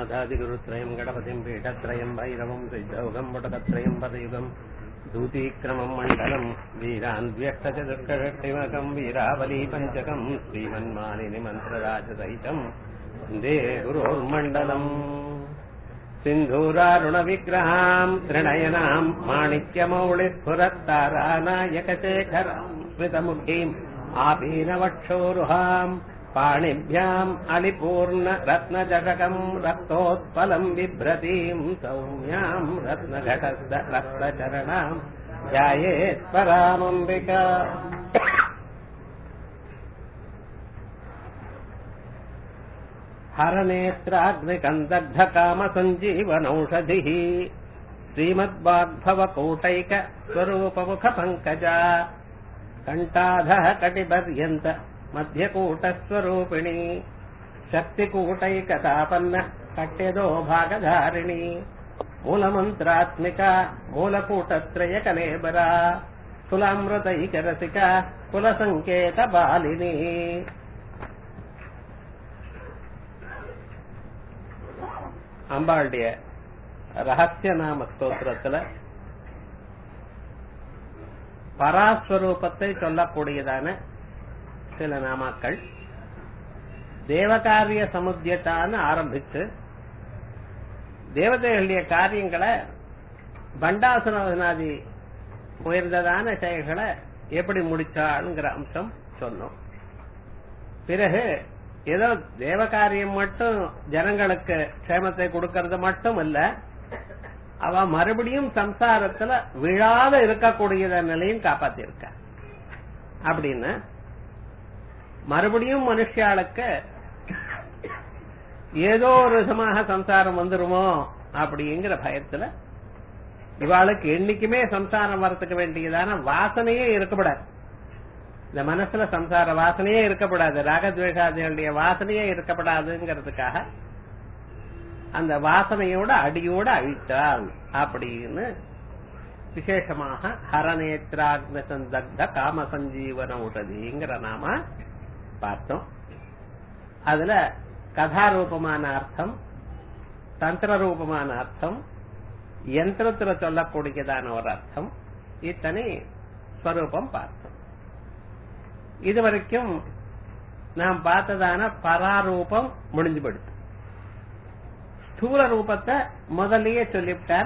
श्रीगुरुनाथादिगुरुत्रयम् गणपतिम् पीठत्रयम् भैरवम् सिद्धौघम् वटकत्रयम् पदयुगम् दूतीक्रमम् मण्डलम् वीरान्व्यक्तचतुष्कषष्टिमकम् वीरावली पञ्चकम् श्रीमन्मालिनि मन्त्रराजसहितम् वन्दे गुरोर्मण्डलम् सिन्धूरारुणविग्रहाम् त्रिनयनाम् माणिक्यमौलिस्फुरत्तारानायकशेखराम् स्मृतमुखीम् आपीनवक्षोरुहाम् पाणिभ्याम् अलिपूर्ण रत्नजटकम् रक्तोत्पलम् बिभ्रतीम् सौम्याम् रत्नघटस्थ रक्तचरणाम् ध्यायेत् परामम्बिका हरनेत्राग्निकन्दग्धकामसञ्जीवनौषधिः श्रीमद्वाग्भवकूटैक स्वरूपमुखपङ्कजा कण्ठाधः कटिपर्यन्त मध्यकूटस्वरूपिणी शक्तिकूटैकतापन्न कट्यदो भागधारिणी मूलमन्त्रात्मिका मूलकूटत्रयकलेबरा कुलामृतैकरसिका कुलसङ्केतपालिनी அம்பாளுடைய ரகசிய நாம ஸ்தோத்திரத்துல பராஸ்வரூபத்தை சொல்லக்கூடியதான சில நாமாக்கள் தேவகாரிய சமுத்தியத்தான்னு ஆரம்பிச்சு தேவதைகளுடைய காரியங்களை பண்டாசுரநாதி உயர்ந்ததான செயல்களை எப்படி முடிச்சாளுங்கிற அம்சம் சொன்னோம். பிறகு ஏதோ தேவகாரியம் மட்டும் ஜனங்களுக்கு க்ஷேமத்தை கொடுக்கறது மட்டும் இல்ல, அவ மறுபடியும் சம்சாரத்துல விழாத இருக்கக்கூடியத நிலையும் காப்பாத்திருக்க. அப்படின்னு மறுபடியும் மனுஷாளுக்கு ஏதோ ஒரு விதமாக சம்சாரம் வந்துருமோ அப்படிங்கிற பயத்துல இவாளுக்கு என்னைக்குமே சம்சாரம் வரத்துக்கு வேண்டியதான வாசனையே இருக்கப்படாது. இந்த மனசுல சம்சார வாசனையே இருக்கப்படாது, ராகத்வேஷாதிகளுடைய வாசனையே இருக்கப்படாதுங்கிறதுக்காக அந்த வாசனையோட அடியோட அழித்தாள் அப்படின்னு விசேஷமாக ஹரநேத்ராக்ன சந்தக்த காமசஞ்சீவன உஷதிங்கிற நாம பார்த்தோம். அதுல கதாரூபமான அர்த்தம், தந்திர ரூபமான அர்த்தம், யந்திரத்துல சொல்லக்கூடியதான ஒரு அர்த்தம், இத்தனை ஸ்வரூபம் பார்த்தோம். இதுவரைக்கும் நாம் பார்த்ததான பராரூபம் முடிஞ்சு போயிடுச்சு. ஸ்தூல ரூபத்தை முதல்லயே சொல்லிவிட்டார்.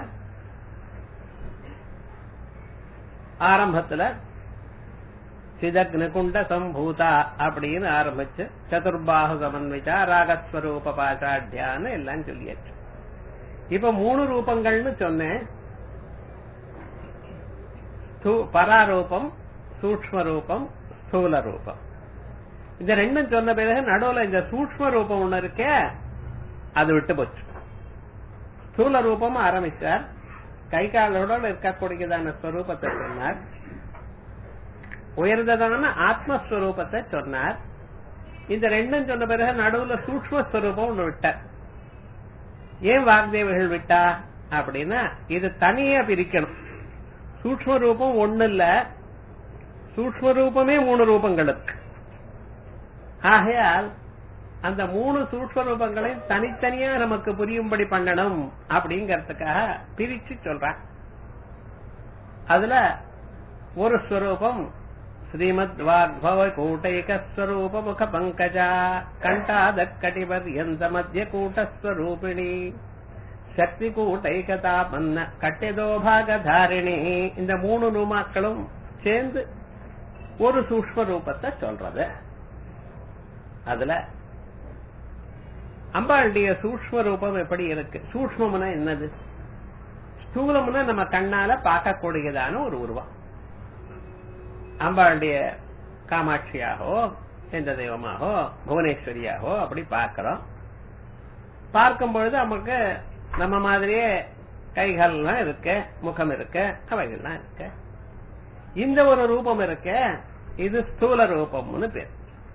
ஆரம்பத்துல சிதக்னகுண்ட சம்பூதா அப்படின்னு ஆரம்பிச்சு சதுர்பாஹு சமன்விதா ராகஸ்வரூப பாஷாட்யான்னு எல்லாம் சொல்லியாச்சு. இப்ப 3 ரூபங்கள்னு சொன்னேன். பராரூபம், சூக்ஷ்ம ரூபம், ஸ்தூல ரூபம். இந்த ரெண்டும் சொன்ன பிறகு நடுவுல இந்த சூக்ஷ்ம ரூபம் ஒண்ணு இருக்கே அது விட்டு போச்சு. ஸ்தூல ரூபம் ஆரம்பிச்சார், கை காலோட இருக்கக்கூடியதான ஸ்வரூபத்தை சொன்னார். உயர்ந்ததான ஆத்மஸ்வரூபத்தை சொன்னார். இந்த ரெண்டும் சொன்ன பிறகு நடுவுல சூக்ஷ்மஸ்வரூபம் ஒண்ணு விட்டார். ஏன் வாக்தேவர்கள் விட்டா அப்படின்னா இது தனியா பிரிக்கணும். சூக்ஷ்ம ரூபம் ஒண்ணு இல்ல, சூக்ஷ்ம ரூபமே 3 ரூபங்கள் இருக்கு. ஆகையால் அந்த 3 சூக்ஷ்ம ரூபங்களையும் தனித்தனியா நமக்கு புரியும்படி பண்ணணும் அப்படிங்கறதுக்காக பிரிச்சு சொல்றான். அதுல ஒரு ஸ்வரூபம் ஸ்ரீமத் வாக்பவ கூட்டைக ஸ்வரூப முக பங்கஜா கண்டாத கடிபர்யந்த மத்திய கூட்டஸ்வரூபிணி சக்தி கூட்டைகதாபன்ன கட்டியதோ பாகதாரிணி. இந்த 3 ரூமாக்களும் சேர்ந்து ஒரு சூக்ஷ்ம ரூபத்தை சொல்றது. அதுல அம்பாளுடைய சூக்ஷ்ம ரூபம் எப்படி இருக்கு? சூக்ஷ்மம்னா என்னது? ஸ்தூலம்னா நம்ம கண்ணால பார்க்கக்கூடியதான ஒரு உருவம். அம்பாளுடைய காமாட்சியாகவோ எந்த தெய்வமாகவோ புவனேஸ்வரியாகவோ அப்படி பார்க்கிறோம். பார்க்கும் பொழுது நமக்கு நம்ம மாதிரியே கைகள்லாம் இருக்கு, முகம் இருக்கு, அவைகள்லாம் இருக்கு. இந்த ஒரு ரூபம் இருக்க, இது ஸ்தூல ரூபம்னு பேர்.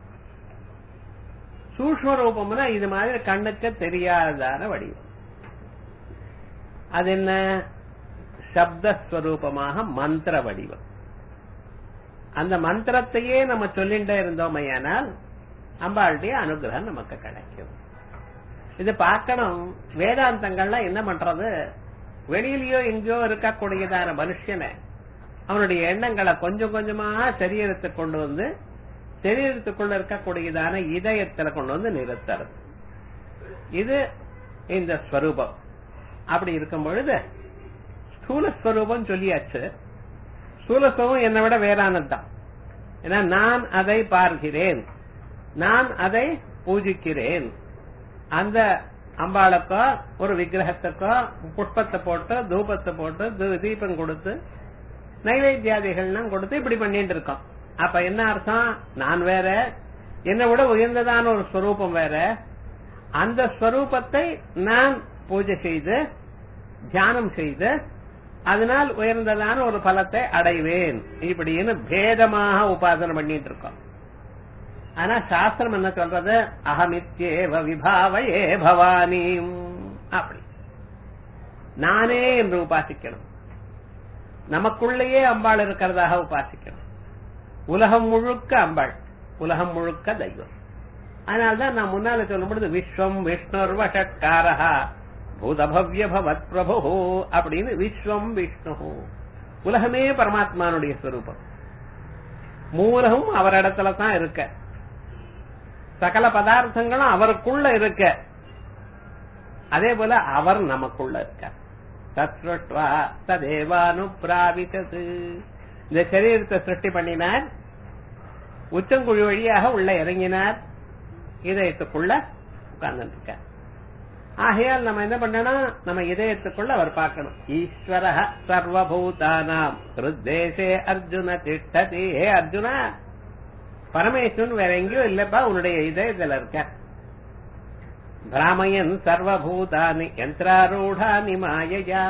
சூக்ஷ்ம ரூபம்னா இது மாதிரி கண்ணுக்கு தெரியாததான வடிவம். அது என்ன? சப்தஸ்வரூபமாக மந்திர வடிவம். அந்த மந்திரத்தையே நம்ம சொல்லிட்டே இருந்தோமையானால் அம்பாளுடைய அனுகிரகம் நமக்கு கிடைக்கும். இது பார்க்கணும். வேதாந்தங்கள்லாம் என்ன பண்றது, வெளியிலயோ எங்கேயோ இருக்கக்கூடியதான மனுஷனை அவனுடைய எண்ணங்களை கொஞ்சம் கொஞ்சமா சரீரத்துக்கு கொண்டு வந்து சரீரத்துக்குள்ள இருக்கக்கூடியதான இதயத்துல கொண்டு வந்து நிறுத்துறது. இது இந்த ஸ்வரூபம். அப்படி இருக்கும் பொழுது ஸ்தூலஸ்வரூபம் சொல்லியாச்சு. ஸ்தூலஸ்வரூபம் என்னை விட வேறானதுதான். ஏன்னா நான் அதை பார்க்கிறேன், நான் அதை பூஜிக்கிறேன். அந்த அம்பாளுக்கோ ஒரு விக்கிரகத்துக்கோ புஷ்பத்தை போட்டு தூபத்தை போட்டு தீபம் கொடுத்து நைவேத்தியாதிகள்லாம் கொடுத்து இப்படி பண்ணிட்டு இருக்கோம். அப்ப என்ன அர்த்தம், நான் வேற, என்னை விட உயர்ந்ததான ஒரு ஸ்வரூபம் வேற. அந்த ஸ்வரூபத்தை நான் பூஜை செய்து தியானம் செய்து அதனால் உயர்ந்ததான ஒரு பலத்தை அடைவேன் இப்படின்னு பேதமாக உபாசனை பண்ணிட்டு இருக்கோம். ஆனா சாஸ்திரம் என்ன சொல்றது, அகமித்யேவ விபாவயே பவானி, அப்படி நானே என்று உபாசிக்கணும். நமக்குள்ளேயே அம்பாள் இருக்கிறதாக உபாசிக்கணும். உலகம் முழுக்க அம்பாள், உலகம் முழுக்க தெய்வம். அதனால்தான் நான் முன்னால சொல்லும் பொழுது விஸ்வம் விஷ்ணுர் வஷட்காரஹா பூதபவ்ய பவத் பிரபு அப்படின்னு விஸ்வம் விஷ்ணு, உலகமே பரமாத்மானுடைய ஸ்வரூபம். மூலமும் அவரிடத்துல தான் இருக்க, சகல பதார்த்தங்களும் அவருக்குள்ள இருக்க, அதே போல அவர் நமக்குள்ள இருக்க. தத்ருஷ்ட்வா ததேவானுப்ராவிதது, இந்த சரீரத்தை சிருஷ்டி பண்ணினார், உச்சங்குழி வழியாக உள்ள இறங்கினார், இதயத்துக்குள்ள உட்கார்ந்து இருக்க. ஆகையால் நம்ம என்ன பண்ணணும், நம்ம இதயத்துக்குள்ள அவர் பார்க்கணும். ஈஸ்வர சர்வபூதானாம் ஹிருத்தேசே அர்ஜுன திஷ்டதி. ஹே அர்ஜுனா, பரமேஸ்வரன் வேற எங்கேயோ இல்லப்பா, உன்னுடைய இதயத்துல இருக்க. பிராமயன் சர்வபூதானி யந்திராரூடானி மாயையா,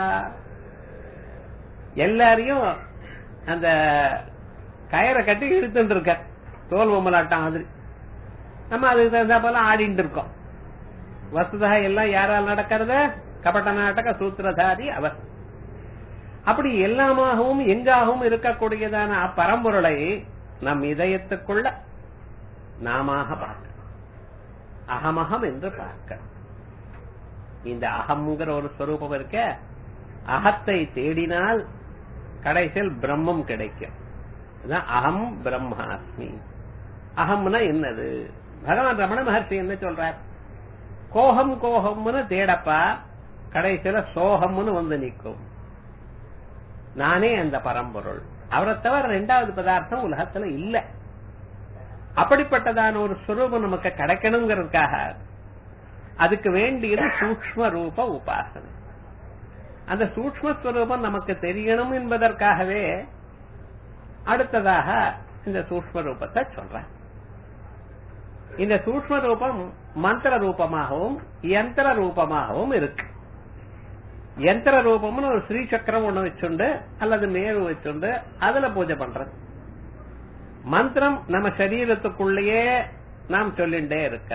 எல்லாரையும் அந்த கயரை கட்டி இழுத்துட்டு இருக்க, தோல் பொம்மலாட்டம் மாதிரி. நம்ம அதுக்கு தகுந்த போல ஆடிட்டு இருக்கோம். வசுதா எல்லாம் யாரால் நடக்கிறது, கபட்ட நாடக சூத்திரதாரி அவர். அப்படி எல்லாமாகவும் எங்காகவும் இருக்கக்கூடியதான பரம்பொருளை நம் இதயத்துக்குள்ள நாம பார்க்க, அகமகம் என்று பார்க்க. இந்த அகம்ங்கிற ஒரு ஸ்வரூபம் இருக்க, அகத்தை தேடினால் கடைசியில் பிரம்மம் கிடைக்கும். அகம் பிரம்மாஸ்மி. அகம்னா என்னது, பகவான் ரமண மகர்ஷி என்ன சொல்றார், கோகம் கோகம்னு தேடப்பா, கடைசியில சோகம்னு வந்து நிற்கும். நானே அந்த பரம்பொருள், அவரை தவிர இரண்டாவது பதார்த்தம் உலகத்துல இல்ல. அப்படிப்பட்டதான ஒரு ஸ்வரூபம் நமக்கு கிடைக்கணுங்கிறதுக்காக அதுக்கு வேண்டியது சூக்ஷ்ம ரூப உபாசனை. அந்த சூக்ஷ்மஸ்வரூபம் நமக்கு தெரியணும் என்பதற்காகவே அடுத்ததாக இந்த சூக்ஷ்ம ரூபத்தை சொல்றேன். இந்த சூக்ஷ்ம ரூபம் மந்திர ரூபமாகவும் யந்திர ரூபமாகவும் இருக்கு. யந்திர ரூபம்னு ஒரு ஸ்ரீ சக்கரம் ஒண்ணு வச்சுண்டு அல்லது மேரு வச்சுண்டு அதுல பூஜை பண்றது. மந்திரம் நம்ம சரீரத்துக்குள்ளேயே நாம் சொல்லிண்டே இருக்க.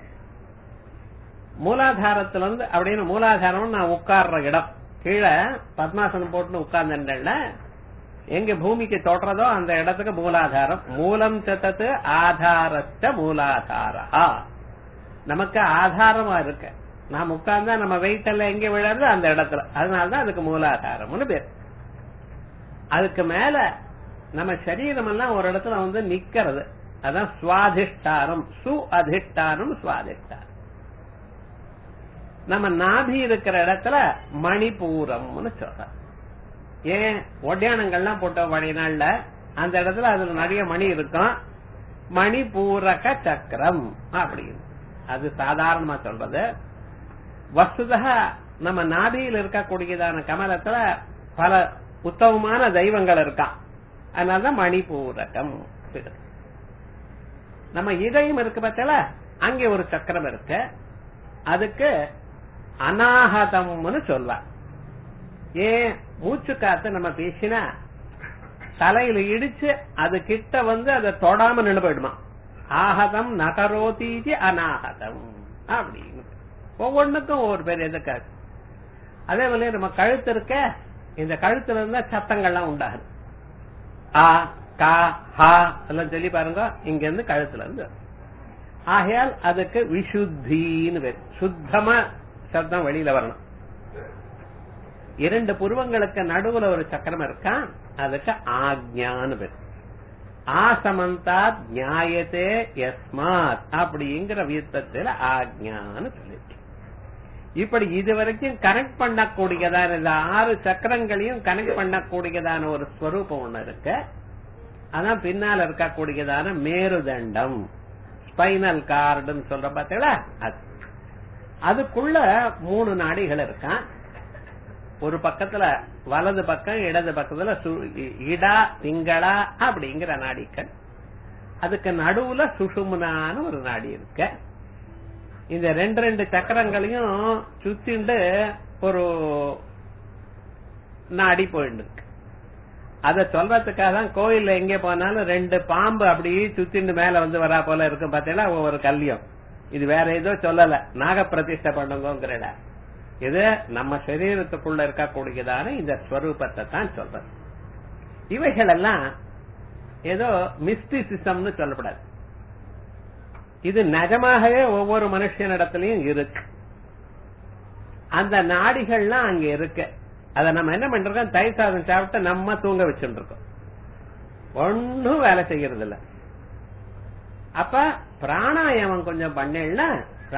மூலாதாரத்துல இருந்து அப்படின்னு, மூலாதாரம் நான் உட்கார்ற இடம், கீழே பத்மாசனம் போட்டு உட்கார்ந்த எங்க பூமிக்கு தோற்றதோ அந்த இடத்துக்கு மூலாதாரம். மூலம் சத்தத்து ஆதாரத்த மூலாதாரா, நமக்கு ஆதாரமா இருக்க. நாம் உட்கார்ந்தா நம்ம வெயிட் எல்லாம் எங்க விழறது அந்த இடத்துல, அதனாலதான் அதுக்கு மூலாதாரம்னு பேர். அதுக்கு மேல நம்ம சரீரம் எல்லாம் ஒரு இடத்துல வந்து நிக்கிறது, அதான் சுவாதிஷ்டானம். சு அதிஷ்டானம் சுவாதிஷ்டானம். நம்ம நாபி இருக்கிற இடத்துல மணிபூரம்னு சொல்ற. ஏன் ஒட்டியானங்கள்லாம் போட்ட மணிநாள்ல அந்த இடத்துல அதுல நிறைய மணி இருக்கும், மணிபூரக சக்கரம் அப்படின்னு. அது சாதாரணமா சொல்றது. வஸ்துதா நம்ம நாபியில் இருக்கக்கூடியதான கமலத்துல பல உத்தமமான தெய்வங்கள் இருக்கான், அதனாலதான் மணிபூரகம். நம்ம இதயம் இருக்கு பத்தில, அங்கே ஒரு சக்கரம் இருக்கு, அதுக்கு அநாகதம்னு சொல்வார். ஏன், மூச்சு காத்து நம்ம பேசினா தலையில இடிச்சு அது கிட்ட வந்து அதை தொடாம நின்று போயிடுமா. ஆகதம் நகரோதீதி அநாகதம் அப்படின்னு ஒவ்வொன்றுக்கும் ஒவ்வொரு பேர் எதுக்காக. அதே போல நம்ம கழுத்து இருக்க, இந்த கழுத்துல இருந்தா சத்தங்கள்லாம் உண்டாகுது. ஆ கா ஹா எல்லாம் சொல்லி பாருங்க, இங்க இருந்து கழுத்துல இருந்து. ஆகையால் அதுக்கு விசுத்தின்னு பேர். சுத்தமா சப்தம் வெளியில வரணும். 2 புருவங்களுக்கு நடுவுல ஒரு சக்கரம் இருக்கான், அதுக்கு ஆக்ஞான்னு பேர். ஆசமந்தாத் நியாயத்தே யஸ்மாத் அப்படிங்கிற வியுத்தத்துல ஆக்ஞான்னு சொல்லிருக்கு. இப்படி இதுவரைக்கும் கனெக்ட் பண்ணக்கூடியதான இந்த 6 சக்கரங்களையும் கனெக்ட் பண்ணக்கூடியதான ஒரு ஸ்வரூபம் ஒண்ணு இருக்கு. அதான் பின்னால இருக்கக்கூடியதான மேருதண்டம், ஸ்பைனல் கார்டுன்னு சொல்ற பாத்தீங்களா, அதுக்குள்ள 3 நாடிகள் இருக்கான். ஒரு பக்கத்துல வலது பக்கம், இடது பக்கத்துல இடா திங்களா அப்படிங்கிற நாடிகள். அதுக்கு நடுவுல சுஷும்னான்னு ஒரு நாடி இருக்கு. இந்த 2 சக்கரங்களையும் சுத்திண்டு ஒரு நாடி போயிட்டு இருக்கு. அத சொல்றதுக்காக தான் கோயில்ல எங்க போனாலும் 2 பாம்பு அப்படியே சுத்திண்டு மேல வந்து வரா போல இருக்கும் பாத்தீங்களா, ஒவ்வொரு கல்யம். இது வேற ஏதோ சொல்லல, நாக பிரதிஷ்டை பண்ணுங்கிற இது நம்ம சரீரத்துக்குள்ள இருக்கக்கூடியதான இந்த ஸ்வரூபத்தை தான் சொல்றது. இவைகள் எல்லாம் ஏதோ மிஸ்டிசிசம்னு சொல்லப்படாது. இது நிஜமாகவே ஒவ்வொரு மனுஷனிடத்திலையும் இருக்கு. அந்த நாடிகள்லாம் அங்க இருக்கு. அத நம்ம என்ன பண்றோம், தயிர் சாதம் சாப்பிட்டு நம்ம தூங்க வச்சுட்டு இருக்கோம், ஒன்னும் வேலை செய்யறது இல்ல. அப்ப பிராணாயாமம் கொஞ்சம் பண்ணேன்னா,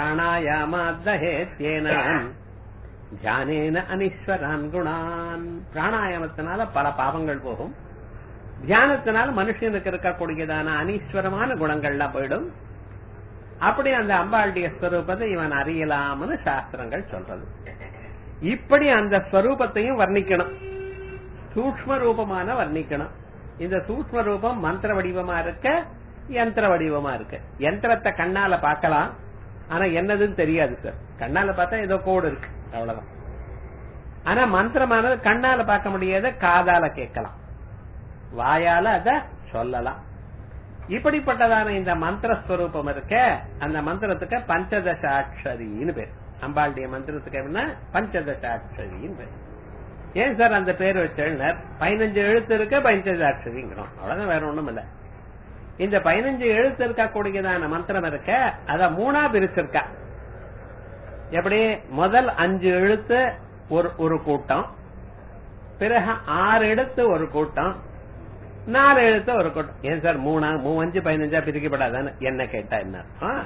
பிராணாயாமேன தியானேன அனீஸ்வரான் குணான். பிராணாயாமத்தினால பல பாவங்கள் போகும், தியானத்தினால மனுஷனுக்கு இருக்கக்கூடியதான அனீஸ்வரமான குணங்கள்லாம் போயிடும். அப்படி அந்த அம்பாளுடைய ஸ்வரூபத்தை இவன் அறியலாம்னு சாஸ்திரங்கள் சொல்றது. இப்படி அந்த ஸ்வரூபத்தையும் வர்ணிக்கணும், சூக்ஷ்ம ரூபமான வர்ணிக்கணும். இந்த சூக்ஷ்ம ரூபம் மந்திர வடிவமா இருக்க, யந்திர வடிவமா இருக்கு. யந்திரத்தை கண்ணால பார்க்கலாம், ஆனா என்னதுன்னு தெரியாது சார். கண்ணால பார்த்தா ஏதோ கோடு இருக்கு, அவ்வளவுதான். ஆனா மந்திரமானது கண்ணால பார்க்க முடியாத, காதால கேட்கலாம், வாயால அத சொல்லலாம். இப்படிப்பட்டதான இந்த மந்திரஸ்வரூபம் இருக்க, அந்த மந்திரத்துக்கு பஞ்சதசாட்சரின்னு பேர். அம்பாளுடைய மந்திரத்துக்கு என்ன, பஞ்சதசாட்சரின்னு பேர். ஏன் சார் அந்த பேர் வச்சார்? 15 எழுத்து இருக்க பஞ்சதசாட்சரிங்கிறோம், அவ்வளவுதான், வேற ஒண்ணும் இல்ல. இந்த 15 எழுத்து இருக்கக்கூடியதான மந்திரம் இருக்க, அத 3ஆ பிரிச்சிருக்கா. எப்படி, முதல் 5 எழுத்து ஒரு கூட்டம், பிறகு 6 எழுத்து ஒரு கூட்டம், 4 எழுத்து ஒரு கூட்டம். ஏன் சார் 3 5 15 பிரிக்கப்படாதான்னு என்ன கேட்டா என்ன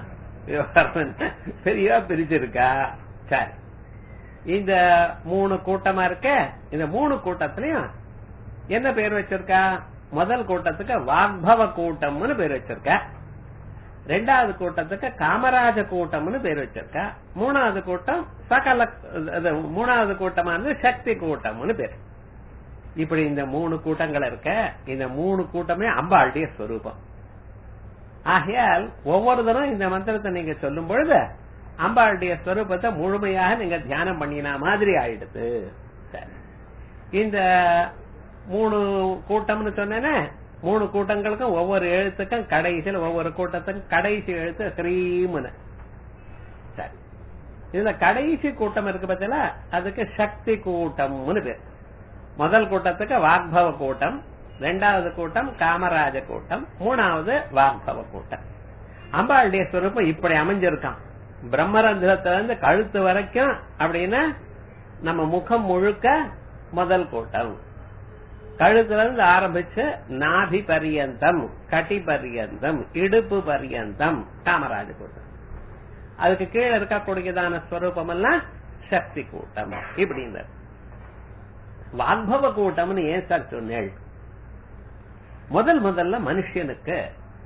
பெரிய பிரிச்சிருக்கா. சரி, இந்த 3 கூட்டமா இருக்க, இந்த 3 கூட்டத்திலயும் என்ன பேர் வச்சிருக்கா? முதல் கூட்டத்துக்கு வாக்பவ கூட்டம்னு பேர் வச்சிருக்க, 2வது கூட்டத்துக்கு காமராஜ கூட்டம்னு பேர் வச்சிருக்க, 3வது கூட்டம் சகல, 3வது கூட்டமானது சக்தி கூட்டம்னு பேர். இப்படி இந்த 3 கூட்டங்கள் இருக்க, இந்த 3 கூட்டமே அம்பாளுடைய ஸ்வரூபம். ஆகையால் ஒவ்வொரு தரம் இந்த மந்திரத்தை நீங்க சொல்லும் பொழுது அம்பாளுடைய ஸ்வரூபத்தை முழுமையாக நீங்க தியானம் பண்ணினா மாதிரி ஆயிடுது. இந்த 3 கூட்டம்னு சொன்னேன்னா, 3 கூட்டங்களுக்கும் ஒவ்வொரு எழுத்துக்கும் கடைசியில், ஒவ்வொரு கூட்டத்துக்கும் கடைசி எழுத்து ஸ்ரீமுன்னு. சரி, இதுல கடைசி கூட்டம் இருக்கு பார்த்தீங்களா, அதுக்கு சக்தி கூட்டம்னு பேர். முதல் கூட்டத்துக்கு வாக்பவ கூட்டம், 2வது கூட்டம் காமராஜ கூட்டம், 3வது வாக்பவ கூட்டம். அம்பாளுடைய ஸ்வரூபம் இப்படி அமைஞ்சிருக்கான். பிரம்மரந்திரத்திலிருந்து கழுத்து வரைக்கும் அப்படின்னா நம்ம முகம் முழுக்க முதல் கூட்டம், கழுத்துல இருந்து ஆரம்பிச்சு நாபி பரியந்தம், கட்டி பரியந்தம், இடுப்பு பரியந்தம் காமராஜ கூட்டம். அதுக்கு கீழே இருக்கக்கூடியதான ஸ்வரூபம் எல்லாம் சக்தி கூட்டம். இப்படின்னு வாக்பவ கூட்டம்னு ஏன் சார் சொன்னேன்? முதல்ல மனுஷனுக்கு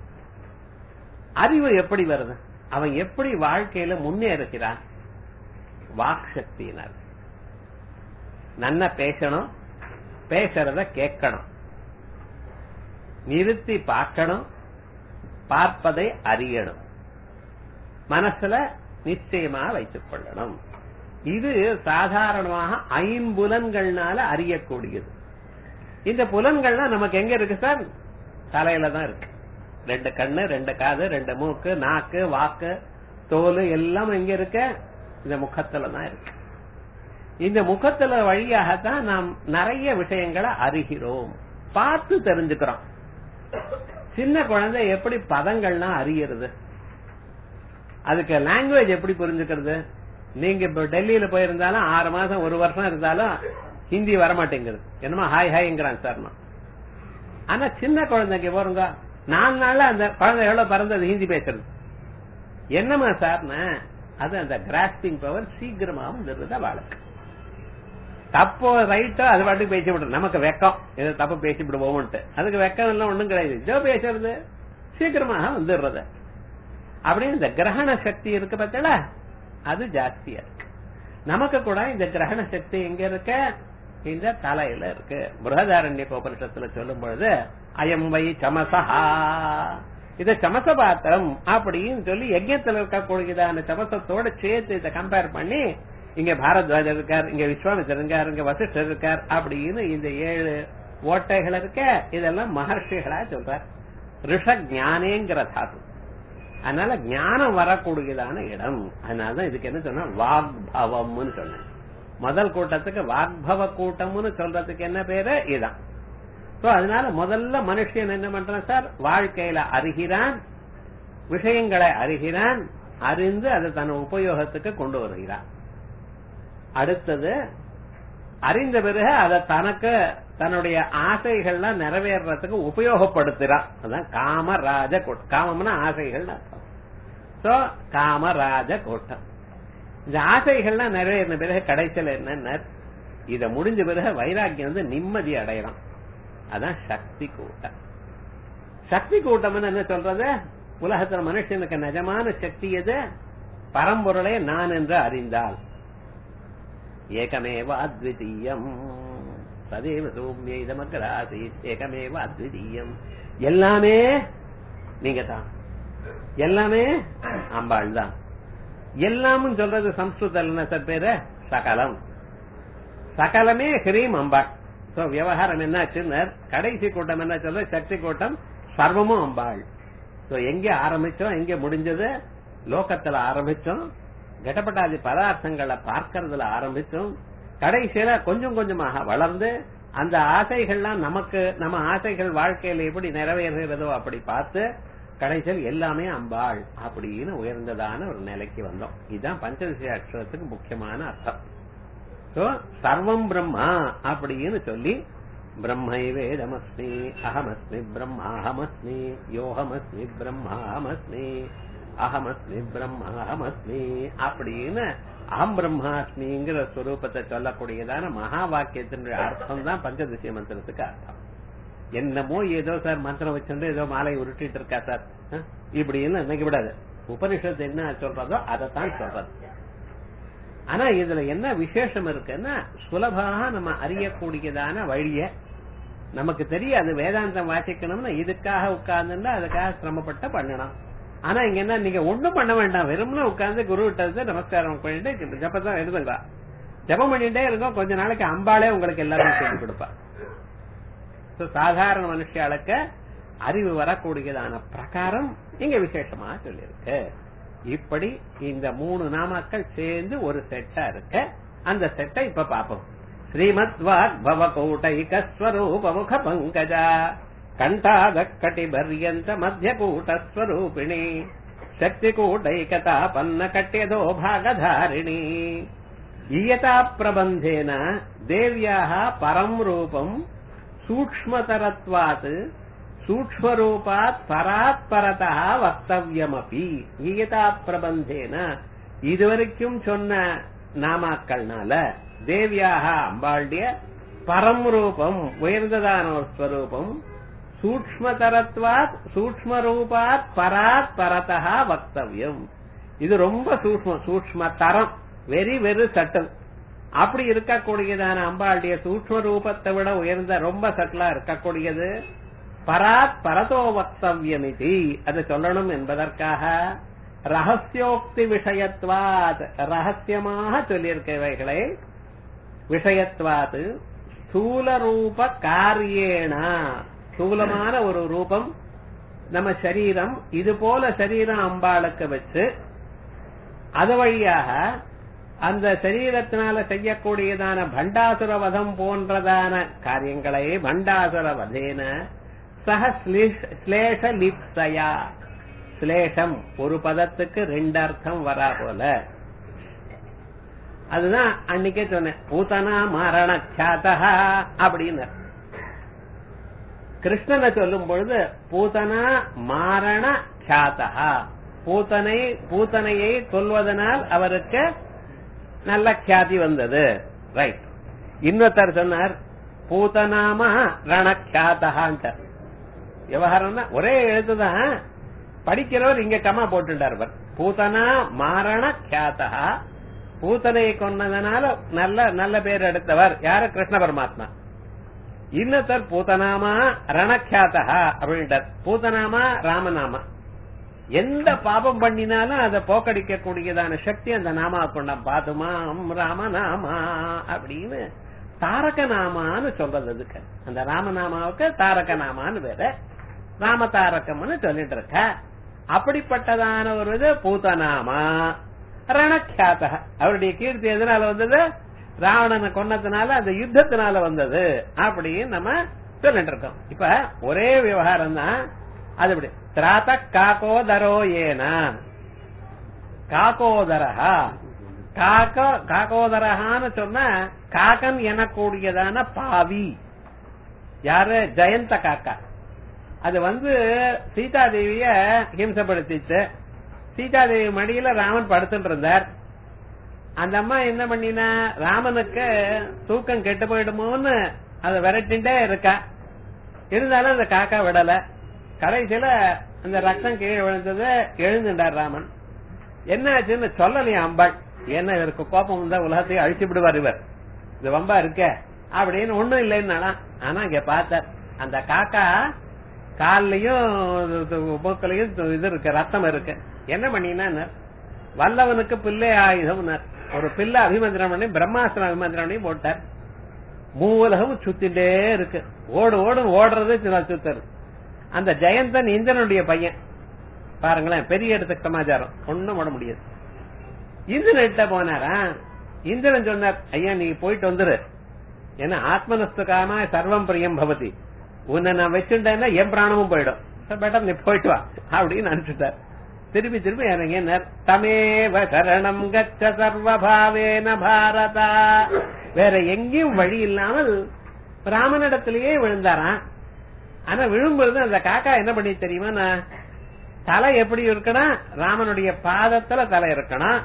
அறிவு எப்படி வருது, அவன் எப்படி வாழ்க்கையில முன்னேறுகிறான்? வாக் சக்தியினர். நன்னா பேசணும், பேசுறத கேட்கணும், நிறுத்தி பார்க்கணும், பார்ப்பதை அறியணும், மனசுல நிச்சயமா வைத்துக் கொள்ளணும். இது சாதாரணமாக 5 புலன்கள்னால அறியக்கூடியது. இந்த புலன்கள்லாம் நமக்கு எங்க இருக்கு சார்? தலையில தான் இருக்கு. 2 கண்ணு, 2 காது, 2 மூக்கு, நாக்கு, வாக்கு, தோல் எல்லாம் எங்க இருக்கு? இந்த முகத்துல தான் இருக்கு. இந்த முகத்துல வழியாகத்தான் நாம் நிறைய விஷயங்களை அறிகிறோம், பார்த்து தெரிஞ்சுக்கிறோம். சின்ன குழந்தை எப்படி பதங்கள்லாம் அறியறது? அதுக்கு லாங்குவேஜ் எப்படி புரிஞ்சுக்கிறது? நீங்க இப்ப டெல்லியில போயிருந்தாலும் 6 மாசம் 1 வருஷம் இருந்தாலும் ஹிந்தி வரமாட்டேங்குது. என்னமா ஹாய் ஹாய்ங்கிறான் சார். ஆனா சின்ன குழந்தைக்கு போறங்க 4 நாள்ல அந்த குழந்தை எவ்வளவு பறந்தது ஹிந்தி பேசுறது. என்னமா சார்னா அது அந்த கிராஸ்பிங் பவர் சீக்கிரமா வந்துடுறது அவளுக்கு. தப்போ ரைட்டோ அது பாட்டுக்கு பேசி விடுறது. நமக்கு வெக்கம் ஏதோ தப்பு பேசி விடுவோம்ட்டு. அதுக்கு வெக்கம் எல்லாம் ஒண்ணும் கிடையாது. இதோ பேசுறது சீக்கிரமாக வந்துடுறது. அப்படின்னு இந்த கிரகண சக்தி இருக்கு பார்த்தல அது ஜாஸ்தியா இருக்கு. நமக்கு கூட இந்த கிரகண சக்தி எங்க இருக்க? இந்த தலையில இருக்கு. பிருஹதாரண்யகோபனிஷத்துல சொல்லும் பொழுது அயம் வை சமசஹா, இத சமச பாத்திரம் அப்படின்னு சொல்லி யஜ்ஞத்துல இருக்கக்கூடியதான சமசத்தோட சேர்த்து இதை கம்பேர் பண்ணி இங்க பாரத்வாஜர் இருக்கார், இங்க விஸ்வாமித்திரர் இருக்கார், இங்க வசிஷ்டர் இருக்கார் அப்படின்னு இந்த 7 ஓட்டைகள் இருக்க. இதெல்லாம் மகர்ஷிகளா சொல்றார். ரிஷ ஞானேங்கிற தாது. அதனால ஞானம் வரக்கூடியதான இடம். அதனாலதான் இதுக்கு என்ன சொன்னா வாக்பவம்னு சொன்னேன். முதல் கூட்டத்துக்கு வாக்பவ கூட்டம்னு சொல்றதுக்கு என்ன பேரு? இதான். அதனால முதல்ல மனுஷன் என்ன பண்றான் சார்? வாழ்க்கையில அறிகிறான், விஷயங்களை அறிகிறான், அறிந்து அதை தன் உபயோகத்துக்கு கொண்டு வருகிறான். அடுத்தது அறிந்த பிறகு அதை தனக்கு தன்னுடைய ஆசைகள்லாம் நிறைவேறதுக்கு உபயோகப்படுத்துறான். அதான் காமராஜ கூட்டம். காமம்னா ஆசைகள் அர்த்தம். சோ காமராஜ கூட்டம். இந்த ஆசைகள்லாம் நிறைவேறின பிறகு கடைசியில் என்ன? இத முடிஞ்ச பிறகு வைராக்கியம் வந்து நிம்மதி அடையலாம். அதான் சக்தி கூட்டம். சக்தி கூட்டம் என்ன சொல்றது? உலகத்துல மனுஷனுக்கு நிஜமான சக்தி எது? பரம்பொருளை நான் என்று அறிந்தால். ஏகமேவ அத்விதீயம் சதேவ சௌமியமக்ராசி ஏகமேவ அத்விதீயம். எல்லாமே நீங்க தான், எல்லாமே அம்பாள் தான். எல்லாமும் சொல்றது சம்ஸ்கிருதம் என்ன சார் பேரு? சகலம். சகலமே ஹ்ரீம் அம்பாள். சோ விவகாரம் என்ன ஆச்சுன்னு கடைசி கூட்டம் என்ன சொல்ற? சக்தி கூட்டம் சர்வமும் அம்பாள். சோ எங்க ஆரம்பிச்சோம், எங்க முடிஞ்சது? லோகத்துல ஆரம்பிச்சோம், கடப்பட்டாதி பதார்த்தங்களை பார்க்கறதுல ஆரம்பிச்சோம். கடைசியில கொஞ்சம் கொஞ்சமாக வளர்ந்து அந்த ஆசைகள்லாம் நமக்கு நம்ம ஆசைகள் வாழ்க்கையில எப்படி நிறைவேறுகிறதோ அப்படி பார்த்து கடைசியில் எல்லாமே அம்பாள் அப்படின்னு உயர்ந்ததான ஒரு நிலைக்கு வந்தோம். இதுதான் பஞ்சதசி அக்ஷரத்துக்கு முக்கியமான அர்த்தம். சர்வம் பிரம்மா அப்படின்னு சொல்லி பிரம்மை வேதமஸ்மி அகமஸ்மி பிரம்மாஹமஸ்மி யோகமஸ்மி பிரம்மாஹமஸ்மி அகமஸ்மி பிரம்மாஹமஸ்மி அப்படின்னு அகம் பிரம்மாஸ்மிங்கிற ஸ்வரூபத்தை சொல்லக்கூடியதான மகா வாக்கியத்தினுடைய அர்த்தம் தான் பஞ்சதசி மந்திரத்துக்கு அர்த்தம். என்னமோ ஏதோ சார் மந்திரம் வச்சுட்டு ஏதோ மாலை உருட்டிட்டு இருக்கா சார் இப்படின்னு நினைக்க விடாது. உபனிஷத்து என்ன சொல்றதோ அதைத்தான் சொல்றது. ஆனா இதுல என்ன விசேஷம் இருக்குன்னா சுலபாக நம்ம அறியக்கூடியதான வழிய நமக்கு தெரியாது. வேதாந்தம் வாசிக்கணும்னா இதுக்காக உட்கார்ந்துன்னா அதுக்காக சிரமப்பட்ட பண்ணணும். ஆனா இங்க என்ன, நீங்க ஒண்ணும் பண்ண வேண்டாம், வெறும்னா உட்கார்ந்து குரு விட்டது நமஸ்காரம் பண்ணிட்டு ஜப்பதான் எழுதுங்க, ஜபம் பண்ணிட்டே இருக்கோம். கொஞ்ச நாளைக்கு அம்பாளே உங்களுக்கு எல்லாரும் சொல்லி கொடுப்பா. சாதாரண மனுஷாளுக்கு அறிவு வரக்கூடியதான பிரகாரம் இங்க விசேஷமா சொல்லியிருக்கு. இப்படி இந்த 3 நாமாக்கள் சேர்ந்து ஒரு செட்டா இருக்கு. அந்த செட்டை இப்ப பாப்போம். ஸ்ரீமத் வாக்பவ கூட்டைகஸ்வரூப முக பங்கஜா கண்டாத கட்டிபர்யந்த மத்திய கூட்டஸ்வரூபிணி சக்தி கூட்டைகதா பன்ன கட்டியதோ பாகதாரிணி ஈயதா பிரபந்தேன தேவ்யாः பரம் ரூபம் சூக்ஷ்மதரத்வாத் சூக்ஷ்மரூபாத் பராத் பரதா வக்தவ்யமபி. ஈயதா பிரபந்தேன இதுவரைக்கும் சொன்ன நாமாக்கள்னால தேவியாக அம்பாளுடைய பரம் ரூபம் உயர்ந்ததான ஒரு ஸ்வரூபம் சூக்ஷ்மதரத்வாத் சூக்ஷ்மரூபாத் பராத் பரதா வக்தவ்யம். இது ரொம்ப சூக்ஷ்மதரம், வெரி வெரி சட்டல். அப்படி இருக்கக்கூடியதான அம்பாளுடைய சூக்ஷ்ம ரூபத்தை விட உயர்ந்த ரொம்ப சட்டலா இருக்கக்கூடியது பராத் பரதோ வக்தவ்யமிதி. அதை சொல்லணும் என்பதற்காக ரகசியோக்தி விஷயத்வாத் ரகசியமாக சொல்லியிருக்கவைகளை விஷயத்வாத் ஸ்தூல ரூப காரியேன ஸ்தூலமான ஒரு ரூபம் நம்ம சரீரம், இது போல சரீரம் அம்பாளுக்கு வச்சு அது வழியாக அந்த சரீரத்தினால செய்யக்கூடியதான பண்டாசுர வதம் போன்றதான காரியங்களை பண்டாசுர வதேன சக ஸ்லேஷ லிப்சயா ஸ்லேஷம், ஒரு பதத்துக்கு 2 அர்த்தம் வரா போல. அதுதான் அன்னைக்கே சொன்னேன், பூதனா மரண க்ஷாதா அப்படின்னு. கிருஷ்ணனை சொல்லும் பொழுது பூதனா மாரண க்ஷாதா, பூத்தனையை கொல்வதனால் அவருக்கு நல்ல க்யாதி வந்தது. ரைட். இன்னொருத்தர் சொன்னார் பூதனாமா ரணக்ஷாதஹான்ட்ட. விவகாரம்னா ஒரே எழுத்துதான், படிக்கிறவர் இங்க கமா போட்டுட்டார். பூதனா மாரண க்யாதஹா, பூத்தனையை கொன்னதனால நல்ல நல்ல பேர் எடுத்தவர் யாரு? கிருஷ்ண பரமாத்மா. இன்னொருத்தர் பூதனாமா ரணக்ஷாதஹா அப்படின்ட்டார். பூதனாமா ராமநாமா. எந்த பாபம் பண்ணினாலும் அதை போக்கடிக்க கூடியதான சக்தி அந்த நாமா கொண்டாம். பாதுமாம் ராமநாமா அப்படின்னு தாரக நாமான்னு சொல்றது. அதுக்கு அந்த ராமநாமாவுக்கு தாரக நாமான்னு வேற, ராம தாரகம்னு சொல்லிட்டு இருக்க. அப்படிப்பட்டதான ஒரு இது பூதநாமா ரணக்ஷாத. அவருடைய கீர்த்தி எதனால வந்தது? ராவணனை கொன்னதுனால, அந்த யுத்தத்தினால வந்தது அப்படின்னு நம்ம சொல்லிட்டு இருக்கோம். இப்ப ஒரே விவகாரம் தான். அது எப்படி? திராத காகோதரோ ஏனா, காகோதரஹா, காகோதரஹான்னு சொன்னா காக்கன் எனக்கூடியதான பாவி யாரு? ஜெயந்த காக்கா. அது சீதாதேவிய ஹிம்சப்படுத்திச்சு. சீதாதேவி மடியில ராமன் படுத்துட்டு இருந்தார். அந்த அம்மா என்ன பண்ணினா, ராமனுக்கு தூக்கம் கெட்டு போயிடுமோன்னு அதை விரட்டிண்டே இருக்கா. இருந்தாலும் அந்த காக்கா விடல. கடைசியில அந்த ரத்தம் கீழே விழுந்தது. எழுந்துட்டார் ராமன். என்ன ஆச்சுன்னு சொல்லலையா அம்பாள். என்ன இவருக்கு கோபம் வந்தா உலகத்தையும் அழிச்சு விடுவார் இவர், இது வம்பா இருக்க அப்படின்னு. ஒண்ணும் இல்லைன்னா, ஆனா இங்க பார்த்தார் அந்த காக்கா கால்லயும் மூக்கலையும் இது இருக்கு, ரத்தம் இருக்கு. என்ன பண்ணினா, வல்லவனுக்கு பிள்ளை ஆயுதம். ஒரு பிள்ளை அபிமந்திரம் பண்ணி பிரம்மாஸ்திரம் அபிமந்திரம் பண்ணி போட்டார். மூலகம் சுத்திட்டே இருக்கு. ஓடுறது சுத்தரு. அந்த ஜெயந்தன் இந்திரனுடைய பையன் பாருங்களேன், பெரிய இடத்துக்கு சமாச்சாரம் ஒண்ணும் போட முடியாது. இந்திரன்கிட்ட போனாரா, இந்திரன் சொன்னார், ஐயா நீ போயிட்டு வந்துரு, ஏன்னா ஆத்மனஸ்துகாமா சர்வம் பிரியம் பவதி, உன்னை நான் வச்சுட்டேன்னா என் பிராணமும் போயிடும், பெட்டர் நீ போயிட்டு வா அப்படின்னு அனுப்பிச்சுட்டார். திருப்பி இறங்க தமேவ சரணம் கச்ச சர்வபாவேன பாரதா. வேற எங்கேயும் வழி இல்லாமல் ராமனிடத்திலேயே விழுந்தாராம். ஆனா விழும்பொழுது அந்த காக்கா என்ன பண்ணி தெரியுமா, தலை எப்படி இருக்கணும், ராமனுடைய பாதத்துல தலை இருக்கணும்,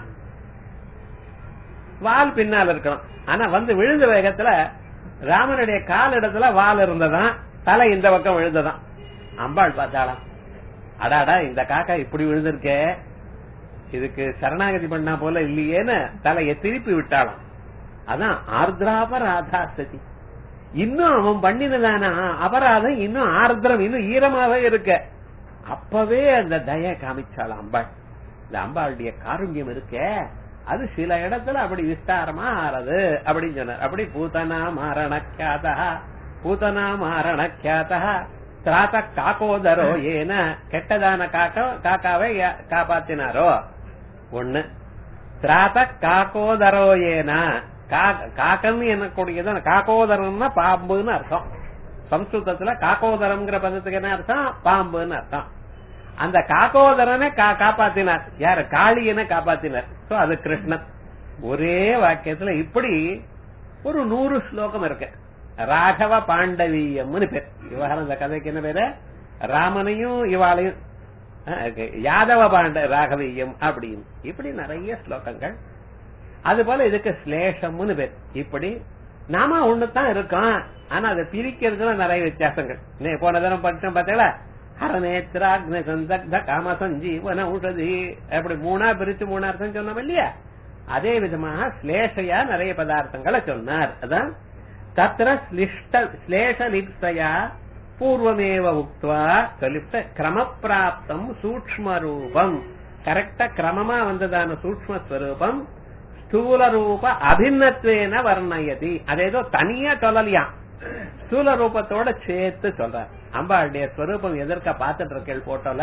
வால் பின்னால் இருக்கணும். ஆனா விழுந்த வேகத்துல ராமனுடைய கால் இடத்துல வால் இருந்ததான், தலை இந்த பக்கம் விழுந்ததான். அம்பாள் பார்த்தாலாம், அடாடா இந்த காக்கா இப்படி விழுந்திருக்கே, இதுக்கு சரணாகதி பண்ணா போல இல்லையேன்னு தலையை திருப்பி விட்டாலும். அதான் ஆர்திராபராதாசதி. இன்னும் அவன் பண்ணினதான அபராதம் இன்னும் ஆர்திரம், இன்னும் ஈரமாக இருக்க. அப்பவே அந்த தய காமிச்சாலும் அம்பாள். இந்த அம்பாளுடைய காருண்யம் இருக்க, அது சில இடத்துல அப்படி விஸ்தாரமா ஆறது அப்படின்னு சொன்னார். அப்படி பூதனா மாரணக்யாதா, பூதனா மாரணக்யாதா திராத காக்கோதரோ ஏன, கெட்டதான காக்காவை காப்பாத்தினாரோ ஒண்ணு. திராத காக்கோதரோ ஏன, காக்கன் எனக்கூடியது காக்கோதரம்னா பாம்புன்னு அர்த்தம். சம்ஸ்கிருதத்துல காக்கோதரம்ங்கிற பதத்துக்கு என்ன அர்த்தம்? பாம்புன்னு அர்த்தம். அந்த காக்கோதரனை காப்பாத்தினார் யாரு? காளியனை காப்பாத்தினார். சோ அது கிருஷ்ணன். ஒரே வாக்கியத்துல இப்படி ஒரு 100 ஸ்லோகம் இருக்கு. ராகவ பாண்டவீயம்னு பேர். விவகாரம் இந்த கதைக்கு என்ன பேரு? ராமனையும் இவாளையும் யாதவ ராகவீயம் அப்படின்னு இப்படி நிறைய ஸ்லோகங்கள். அது போல இதுக்கு ஸ்லேஷம்னு பேர். இப்படி நாம ஒண்ணுதான் இருக்கோம், ஆனா அதை பிரிக்கிறதுல நிறைய வித்தியாசங்கள். போன தினம் படிச்சோம் பார்த்தீங்களா, ஹரநேத்ராக்னி சந்தக்த காமசஞ்சீவன ஊஷதி, அப்படி 3 பிரிச்சு 3 அர்த்தம் சொன்னோம் இல்லையா? அதே விதமாக ஸ்லேஷையா நிறைய பதார்த்தங்களை சொன்னார். அதான் தத்ர ஸ்லேஷலிப்சயா பூர்வமேவ உக்த்வா சொல்லிவிட்டு கிரமப்பிராப்தம் சூக்ஷ்ம ரூபம், கரெக்டா கிரமமா வந்ததான சூக்ஷ்மஸ்வரூபம் ஸ்தூல ரூப அபிநத்வேன வர்ணயதி. அதேதோ தனியா சொல்லலையா, ஸ்தூல ரூபத்தோட சேர்த்து சொல்ற. அம்பாளுடைய ஸ்வரூபம் எதற்க பாத்துட்டு இருக்க போட்டோல,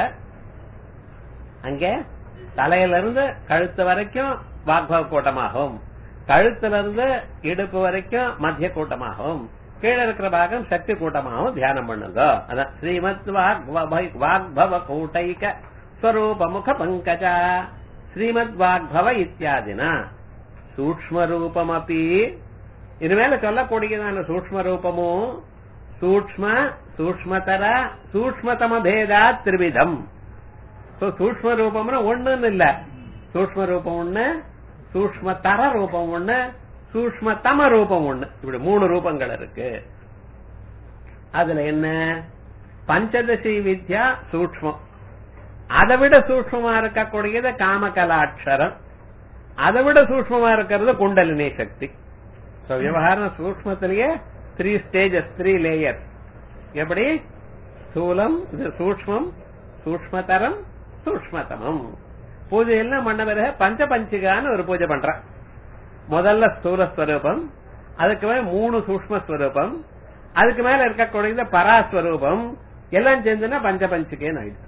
அங்கே தலையில இருந்து கழுத்து வரைக்கும் வாக்பவ கூட்டமாகும், கழுத்துல இருந்து இடுப்பு வரைக்கும் மத்திய கூட்டமாகும், கீழே இருக்கிற பாகம் சக்தி கூட்டமாகவும் தியானம் பண்ணுங்க. அதான் ஸ்ரீமத் வாக்பவ கூட்டைக ஸ்வரூப முக பங்கஜ ஸ்ரீமத் வாக்பவ இத்தியாதினா சூக்ஷ்ம ரூபம் அப்படி இனிமேல சொல்லக்கூடியதான சூக்ஷ்ம ரூபமும் சூக்ஷ்மதர சூக்ஷ்மதம பேதா திரிவிதம். சூக்ஷ்ம ரூபம்னா ஒண்ணுன்னு இல்ல, சூக்ஷ்ம ரூபம் ஒண்ணு, சூக்ஷ்மதர ரூபம் ஒண்ணு, சூக்ஷ்மதம ரூபம் ஒண்ணு, இப்படி 3 ரூபங்கள் இருக்கு. அதுல என்ன பஞ்சதசி வித்யா சூக்ஷ்மம், அதை விட சூக்ஷ்மமா இருக்கக்கூடியது காமகலாட்சரம், அதை விட சூக்ஷ்மமா இருக்கிறது குண்டலினி சக்தி. விவகாரம் சூக்ஷ்மத்திலேயே 3 ஸ்டேஜஸ், 3 லேயர்ஸ். எப்படி ஸ்தூலம், சூக்ஷ்மம், சூக்ஷ்மதரம், சூக்ஷ்மதமம். பூஜை எல்லாம் பண்ண பிறகு பஞ்சபஞ்சிகான்னு ஒரு பூஜை பண்ற. முதல்ல ஸ்தூல ஸ்வரூபம், அதுக்கு மேல 3 சூக்ஷ்மஸ்வரூபம், அதுக்கு மேல இருக்கக்கூடியது பராஸ்வரூபம், எல்லாம் சேர்ந்துன்னா பஞ்சபஞ்சிகேன்னு ஆயிடுச்சு.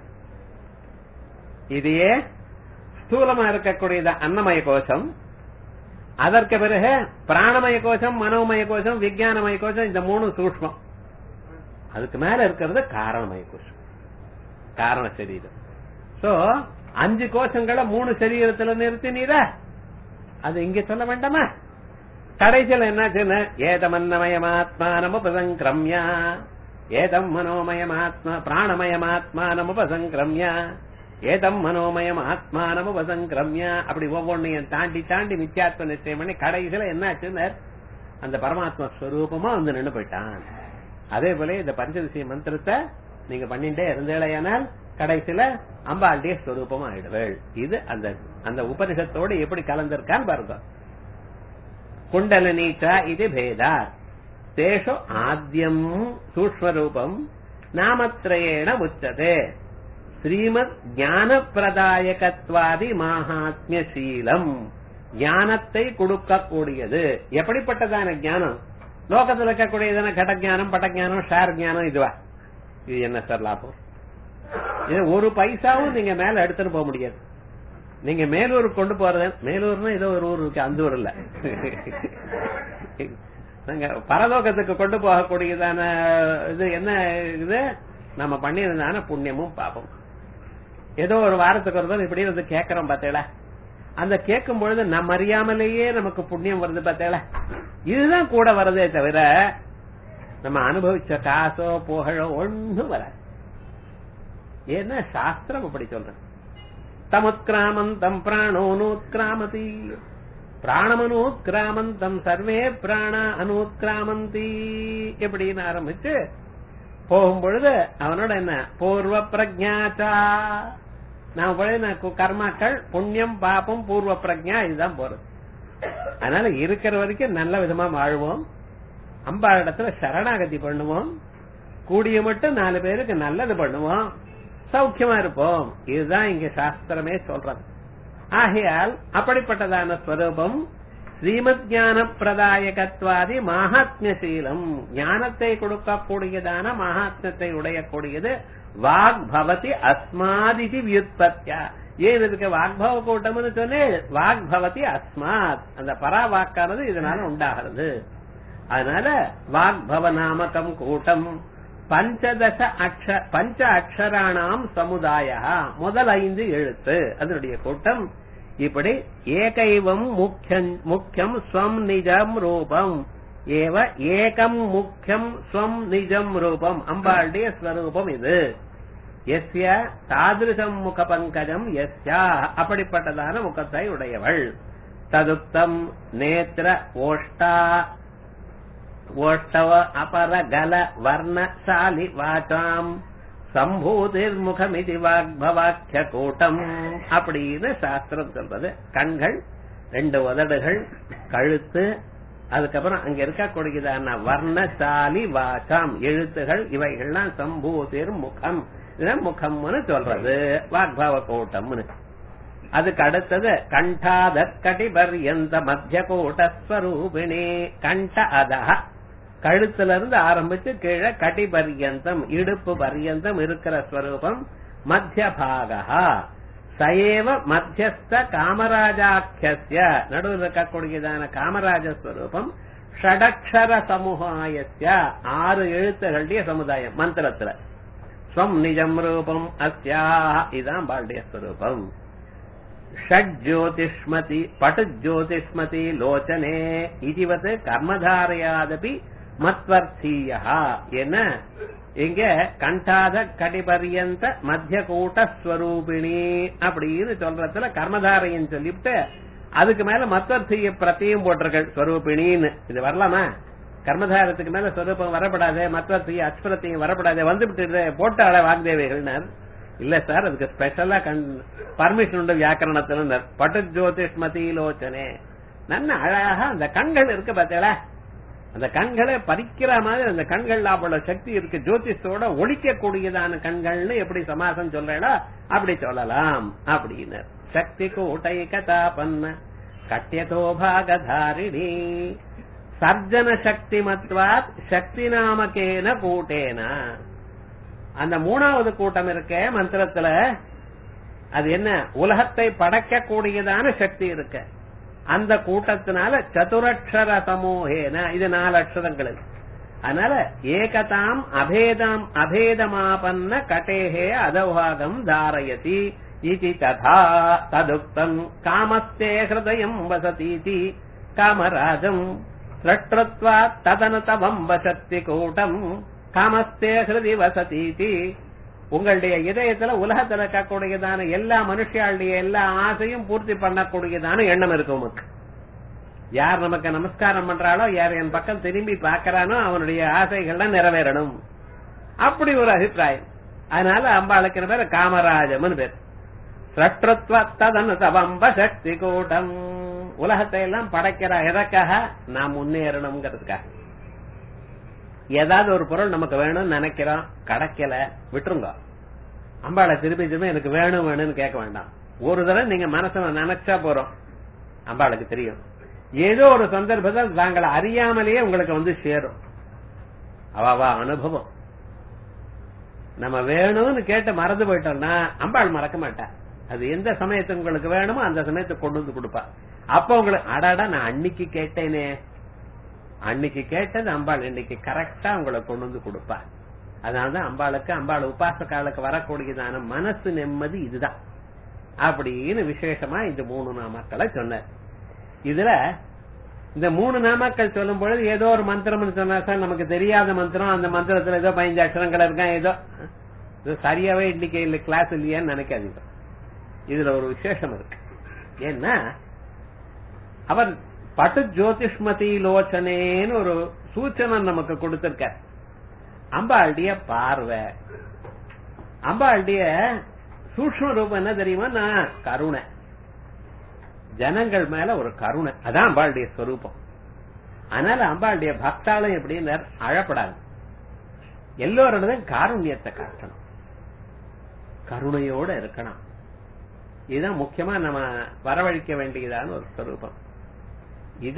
இதையே ஸ்தூலமா இருக்கக்கூடியது அன்னமய கோஷம், அதற்கு பிறகு பிராணமய கோஷம், மனோமய கோஷம், விஞ்ஞானமய கோஷம், இந்த 3 சூக்ஷ்மம். அதுக்கு மேல இருக்கிறது காரணமய கோஷம், காரண சரீரம். சோ 5 கோஷங்களை 3 சரீரத்துல நிறுத்தினீரா, அது இங்க சொல்ல வேண்டாமா? கடைசியில் என்னாச்சுன்னு ஏதமன்னமயமாத்மானமுபசங்கிரம்யா ஏதம் மனோமயமாத்மா பிராணமயமாத்மானமுபசங்கிரம்யா ஏதம் மனோமயம் ஆத்மானமுபசங்கிரம்யா, அப்படி ஒவ்வொன்னையும் தாண்டி தாண்டி மித்யாத்வ நிச்சயம் பண்ணி கடைசியில என்னாச்சுன்னு அந்த பரமாத்மா ஸ்வரூபமா வந்து நின்று போயிட்டான். அதே போல இந்த பஞ்சதசி மந்திரத்தை நீங்க பண்ணிட்டே இருந்தேனால் கடைசியில அம்பாளுடைய ஸ்வரூபமா ஆயிடுவேள். இது அந்த உபனிஷத்தோடு எப்படி கலந்திருக்கான்னு பாருங்க. குண்டலினீச்சா இது பேதா தேஷு ஆத்யம் சூக்ஷ்மரூபம் நாமத்ரயேண உச்சதே ஸ்ரீமத் ஞான பிரதாயகத்வாதி மகாத்மியசீலம். ஞானத்தை கொடுக்கக்கூடியது. எப்படிப்பட்டதான ஞானம்? லோகத்தில் இருக்கக்கூடியதான கடஞானம், பட்டஞானம், ஷேர் ஞானம், இதுவா? இது என்ன சார் லாபம்? இது 1 பைசாவும் நீங்க மேல எடுத்துட்டு போக முடியாது. நீங்க மேலூர் கொண்டு போறது, மேலூர்னா ஏதோ ஒரு ஊர் இருக்கு, அந்த ஊர் இல்ல, நாங்க பரலோகத்துக்கு கொண்டு போகக்கூடியதான இது என்ன? இது நம்ம பண்ணியிருந்தான புண்ணியமும் பாபம். ஏதோ ஒரு வாரத்துக்கு ஒரு இப்படி வந்து கேட்கறோம் பார்த்தேடா, அந்த கேட்கும் பொழுது நம்ம அறியாமலேயே நமக்கு புண்ணியம் வருது பார்த்தேடா. இதுதான் கூட வருதே தவிர நம்ம அனுபவிச்ச காசோ புகழோ ஒன்னும் வராது. ஏன்னா சாஸ்திரம் அப்படி சொல்றேன். தமுத்கிராமந்தம் பிராணோனுத்கிராமதி பிராணமனுத்கிராமந்தம் சர்வே பிராண அனுத்கிராமந்தி எப்படின்னு ஆரம்பிச்சு போகும்பொழுது அவனோட என்ன பூர்வ பிரஜாச்சா, நான் கர்மாக்கள் புண்ணியம் பாப்பம் பூர்வ பிரஜா, இதுதான் போறது. அதனால இருக்கிற வரைக்கும் நல்ல விதமா வாழ்வோம், அம்பாளிடத்துல சரணாகதி பண்ணுவோம், கூடிய மட்டும் 4 பேருக்கு நல்லது பண்ணுவோம், சௌக்கியமா இருப்போம். இதுதான் இங்க சாஸ்திரமே சொல்றது. ஆகையால் அப்படிப்பட்டதான ஸ்வரூபம் ஸ்ரீமத் ஞான பிரதாயகத்வாதி மகாத்மியசீலம், ஞானத்தை கொடுக்கக்கூடியதான மகாத்மியத்தை உடையக்கூடியது. வாக் பவதி அஸ்மாதிதி வியுத்பத்யா. ஏன் இதுக்கு வாக்பவ கூட்டம்னு சொன்னேன்? வாக் பவதி அஸ்மாத், அந்த பராவாக்கானது இதனால உண்டாகிறது. அதனால வாக்பவ நாமகம் கூட்டம் பஞ்ச அக்ஷராணாம் சமுதாய, முதல் 5 எழுத்து அதனுடைய கூட்டம். இப்படி ஏகைவம் முக்கியம் ஸ்வம் நிஜம் ரூபம் ஏவ ஏகம் முக்கியம் ஸ்வம் நிஜம் ரூபம், அம்பாளுடைய ஸ்வரூபம் இது. எஸ்ய தாதிருஷம் முக பங்கஜம் எஸ்யா, அப்படிப்பட்டதான முகத்தை உடையவள். ததுக்தம் நேத்ர ஓஷ்டவ அபர கல வர்ணசாலி வாசாம் சம்பூதிர் முகமிதி வாக்பவாக்கிய கூட்டம் அப்படின்னு சாஸ்திரம் சொல்றது. கண்கள், 2 உதடுகள், கழுத்து, அதுக்கப்புறம் அங்க இருக்கக்கூடியதான வர்ணசாலி வாசாம் எழுத்துகள், இவைகள்லாம் சம்பூதிர் முகம், இதுதான் முகம்னு சொல்றது, வாக்பவ கூட்டம்னு. அதுக்கு அடுத்தது கண்டாத கடிபர்யந்த மத்திய கூட்டஸ்வரூபிணி. கண்ட அதஹ, கழுத்துல இருந்து ஆரம்பிச்சு கீழே கடிபர்யந்தம் இடுப்பு பர்யந்தம் இருக்கிற ஸ்வரூபம். மத்திய பாகா சயேவ மத்தியஸ்த காமராஜாக்கிய, நடுவில் இருக்கக்கூடியதான காமராஜ ஸ்வரூபம். ஷடக்ஷர சமுதாயஸ்ய, 6 எழுத்துகளுடைய சமுதாயம் மந்திரத்துல. ஸ்வம் நிஜம் ரூபம் அஸ்யா. இதான் அம்பாளுடைய ஸ்வரூபம். ஷட்ஜோதிஷ்மதி பட்டுஜோதிஷ்மதி லோச்சனே இதுவத் கர்மதாரயாதபி மத்வர்த்தீயா. என்ன இங்க கண்டாத கடிபரியந்த மத்திய கூட்ட ஸ்வரூபிணி அப்படின்னு சொல்றதுல கர்மதாரைன்னு சொல்லிவிட்டு அதுக்கு மேல மத்வர்த்திய பிரத்தியும் போட்டிருக்கள் ஸ்வரூபிணின்னு. இது வரலாமா? கர்மதாரத்துக்கு மேல ஸ்வரூபம் வரப்படாது, மத்வர்த்திய அஸ்வரத்தையும் வரப்படாது, வந்துவிட்டு போட்டாள வாக்தேவிகள்னர். இல்ல சார், அதுக்கு ஸ்பெஷலா பர்மிஷன் உண்டு வியாக்கரணத்துல. பட்டு ஜோதிஷ்மதி லோச்சனே. நல்ல அழகா அந்த கண்கள் இருக்கு பார்த்தீங்களா, அந்த கண்களை பறிக்கிற மாதிரி அந்த கண்கள் அவ்வளவு சக்தி இருக்கு. ஜோதிஷோட ஒழிக்க கூடியதான கண்கள்னு எப்படி சமாசம் சொல்றா அப்படி சொல்லலாம் அப்படின்னு. சக்தி கூட்டைகதாபன்ன கட்டியதோ பாகதாரிணி சர்ஜன சக்தி மத்வாத் சக்தி நாமகேன கூட்டேன. அந்த மூணாவது கூட்டம் இருக்க மந்திரத்துல அது என்ன, உலகத்தை படைக்க கூடியதான சக்தி இருக்கு. அந்த கூட்டத்தினால சதுரக்ஷர சமூகேன, இது 4 அக்ஷரங்கள். அதனால ஏகதாம் அபேதம் அபேதமாபன்ன கட்டேஹே அதவாகம் தாரயதி இதி ததா ததுக்தம் காமஸ்தே ஹிருதயம் வசதீதி காமராஜம் ஸ்ரஷ்டத்வா ததனதவம் வசத்தி கூட்டம் காமஸ்தே ஹிருதி வசதீதி. உங்களுடைய இதயத்துல உலகத்துல இருக்கக்கூடியதான எல்லா மனுஷாளுடைய எல்லா ஆசையும் பூர்த்தி பண்ணக்கூடியதான எண்ணம் இருக்கு உமக்கு. யார் நமக்கு நமஸ்காரம் பண்றாளோ, யார் என் பக்கம் திரும்பி பாக்கிறானோ அவனுடைய ஆசைகள்லாம் நிறைவேறணும், அப்படி ஒரு அபிப்பிராயம். அதனால அம்பாளுக்கு பேர் காமராஜம்னு பேர். ஸ்ரஷ்டத்வ ததனதவம் வசக்தி கூட்டம். உலகத்தை எல்லாம் படைக்கிற எதற்காக? நாம் முன்னேறணுங்கிறதுக்காக. ஏதாவது ஒரு பொருள் நமக்கு வேணும்னு நினைக்கிறோம், கிடைக்கல, விட்டுருங்க. அம்பாளை திருப்பி திரும்பி எனக்கு வேணும் வேணும்னு கேட்க வேண்டாம். ஒரு தடவை நீங்க மனசுல நினைச்சா போறோம், அம்பாளுக்கு தெரியும். ஏதோ ஒரு சந்தர்ப்பத்தில் தாங்களை அறியாமலேயே உங்களுக்கு வந்து சேரும். அவாவா அனுபவம். நம்ம வேணும்னு கேட்டு மறந்து போயிட்டோம்னா அம்பாள் மறக்க மாட்டா. அது எந்த சமயத்துக்கு உங்களுக்கு வேணுமோ அந்த சமயத்துக்கு கொண்டு வந்து கொடுப்பா. அப்ப உங்களுக்கு அடாடா நான் அன்னைக்கு கேட்டேனே, அன்னைக்கு கேட்டது அம்பாள் இன்னைக்கு கரெக்டா உங்களை கொண்டு வந்து கொடுப்பா. அதனாலதான் அம்பாளுக்கு அம்பாள் உபாசகாலுக்கு வரக்கூடியதான மனசு நிம்மதி இதுதான் அப்படின்னு விசேஷமா இந்த 3 நாமாக்களை சொன்னார். இதுல இந்த 3 நாமாக்கள் சொல்லும் பொழுது ஏதோ ஒரு மந்திரம் சொன்னா சார் நமக்கு தெரியாத மந்திரம், அந்த மந்திரத்துல ஏதோ 15 அக்ஷரங்கள் இருக்கா, ஏதோ சரியாவே இன்னைக்கு இல்ல கிளாஸ் இல்லையான்னு நினைக்காதீங்க. இதுல ஒரு விசேஷம் இருக்கு. ஏன்னா அவர் பட்டு ஜோதிஷ்மதி லோச்சனேன்னு ஒரு சூச்சனை நமக்கு கொடுத்திருக்க. அம்பாளுடைய பார்வை, அம்பாளுடைய சூக்ஷ்ம ரூபம் என்ன தெரியுமா? கருணை. ஜனங்கள் மேல ஒரு கருணை, அதான் அம்பாளுடைய ஸ்வரூபம். அதனால அம்பாளுடைய பக்தாலும் எப்படின்னு அழப்படாது. எல்லோருடையும் காருண்யத்தை காட்டணும், கருணையோட இருக்கணும். இதுதான் முக்கியமா நம்ம வரவழைக்க வேண்டியதான ஒரு ஸ்வரூபம். இத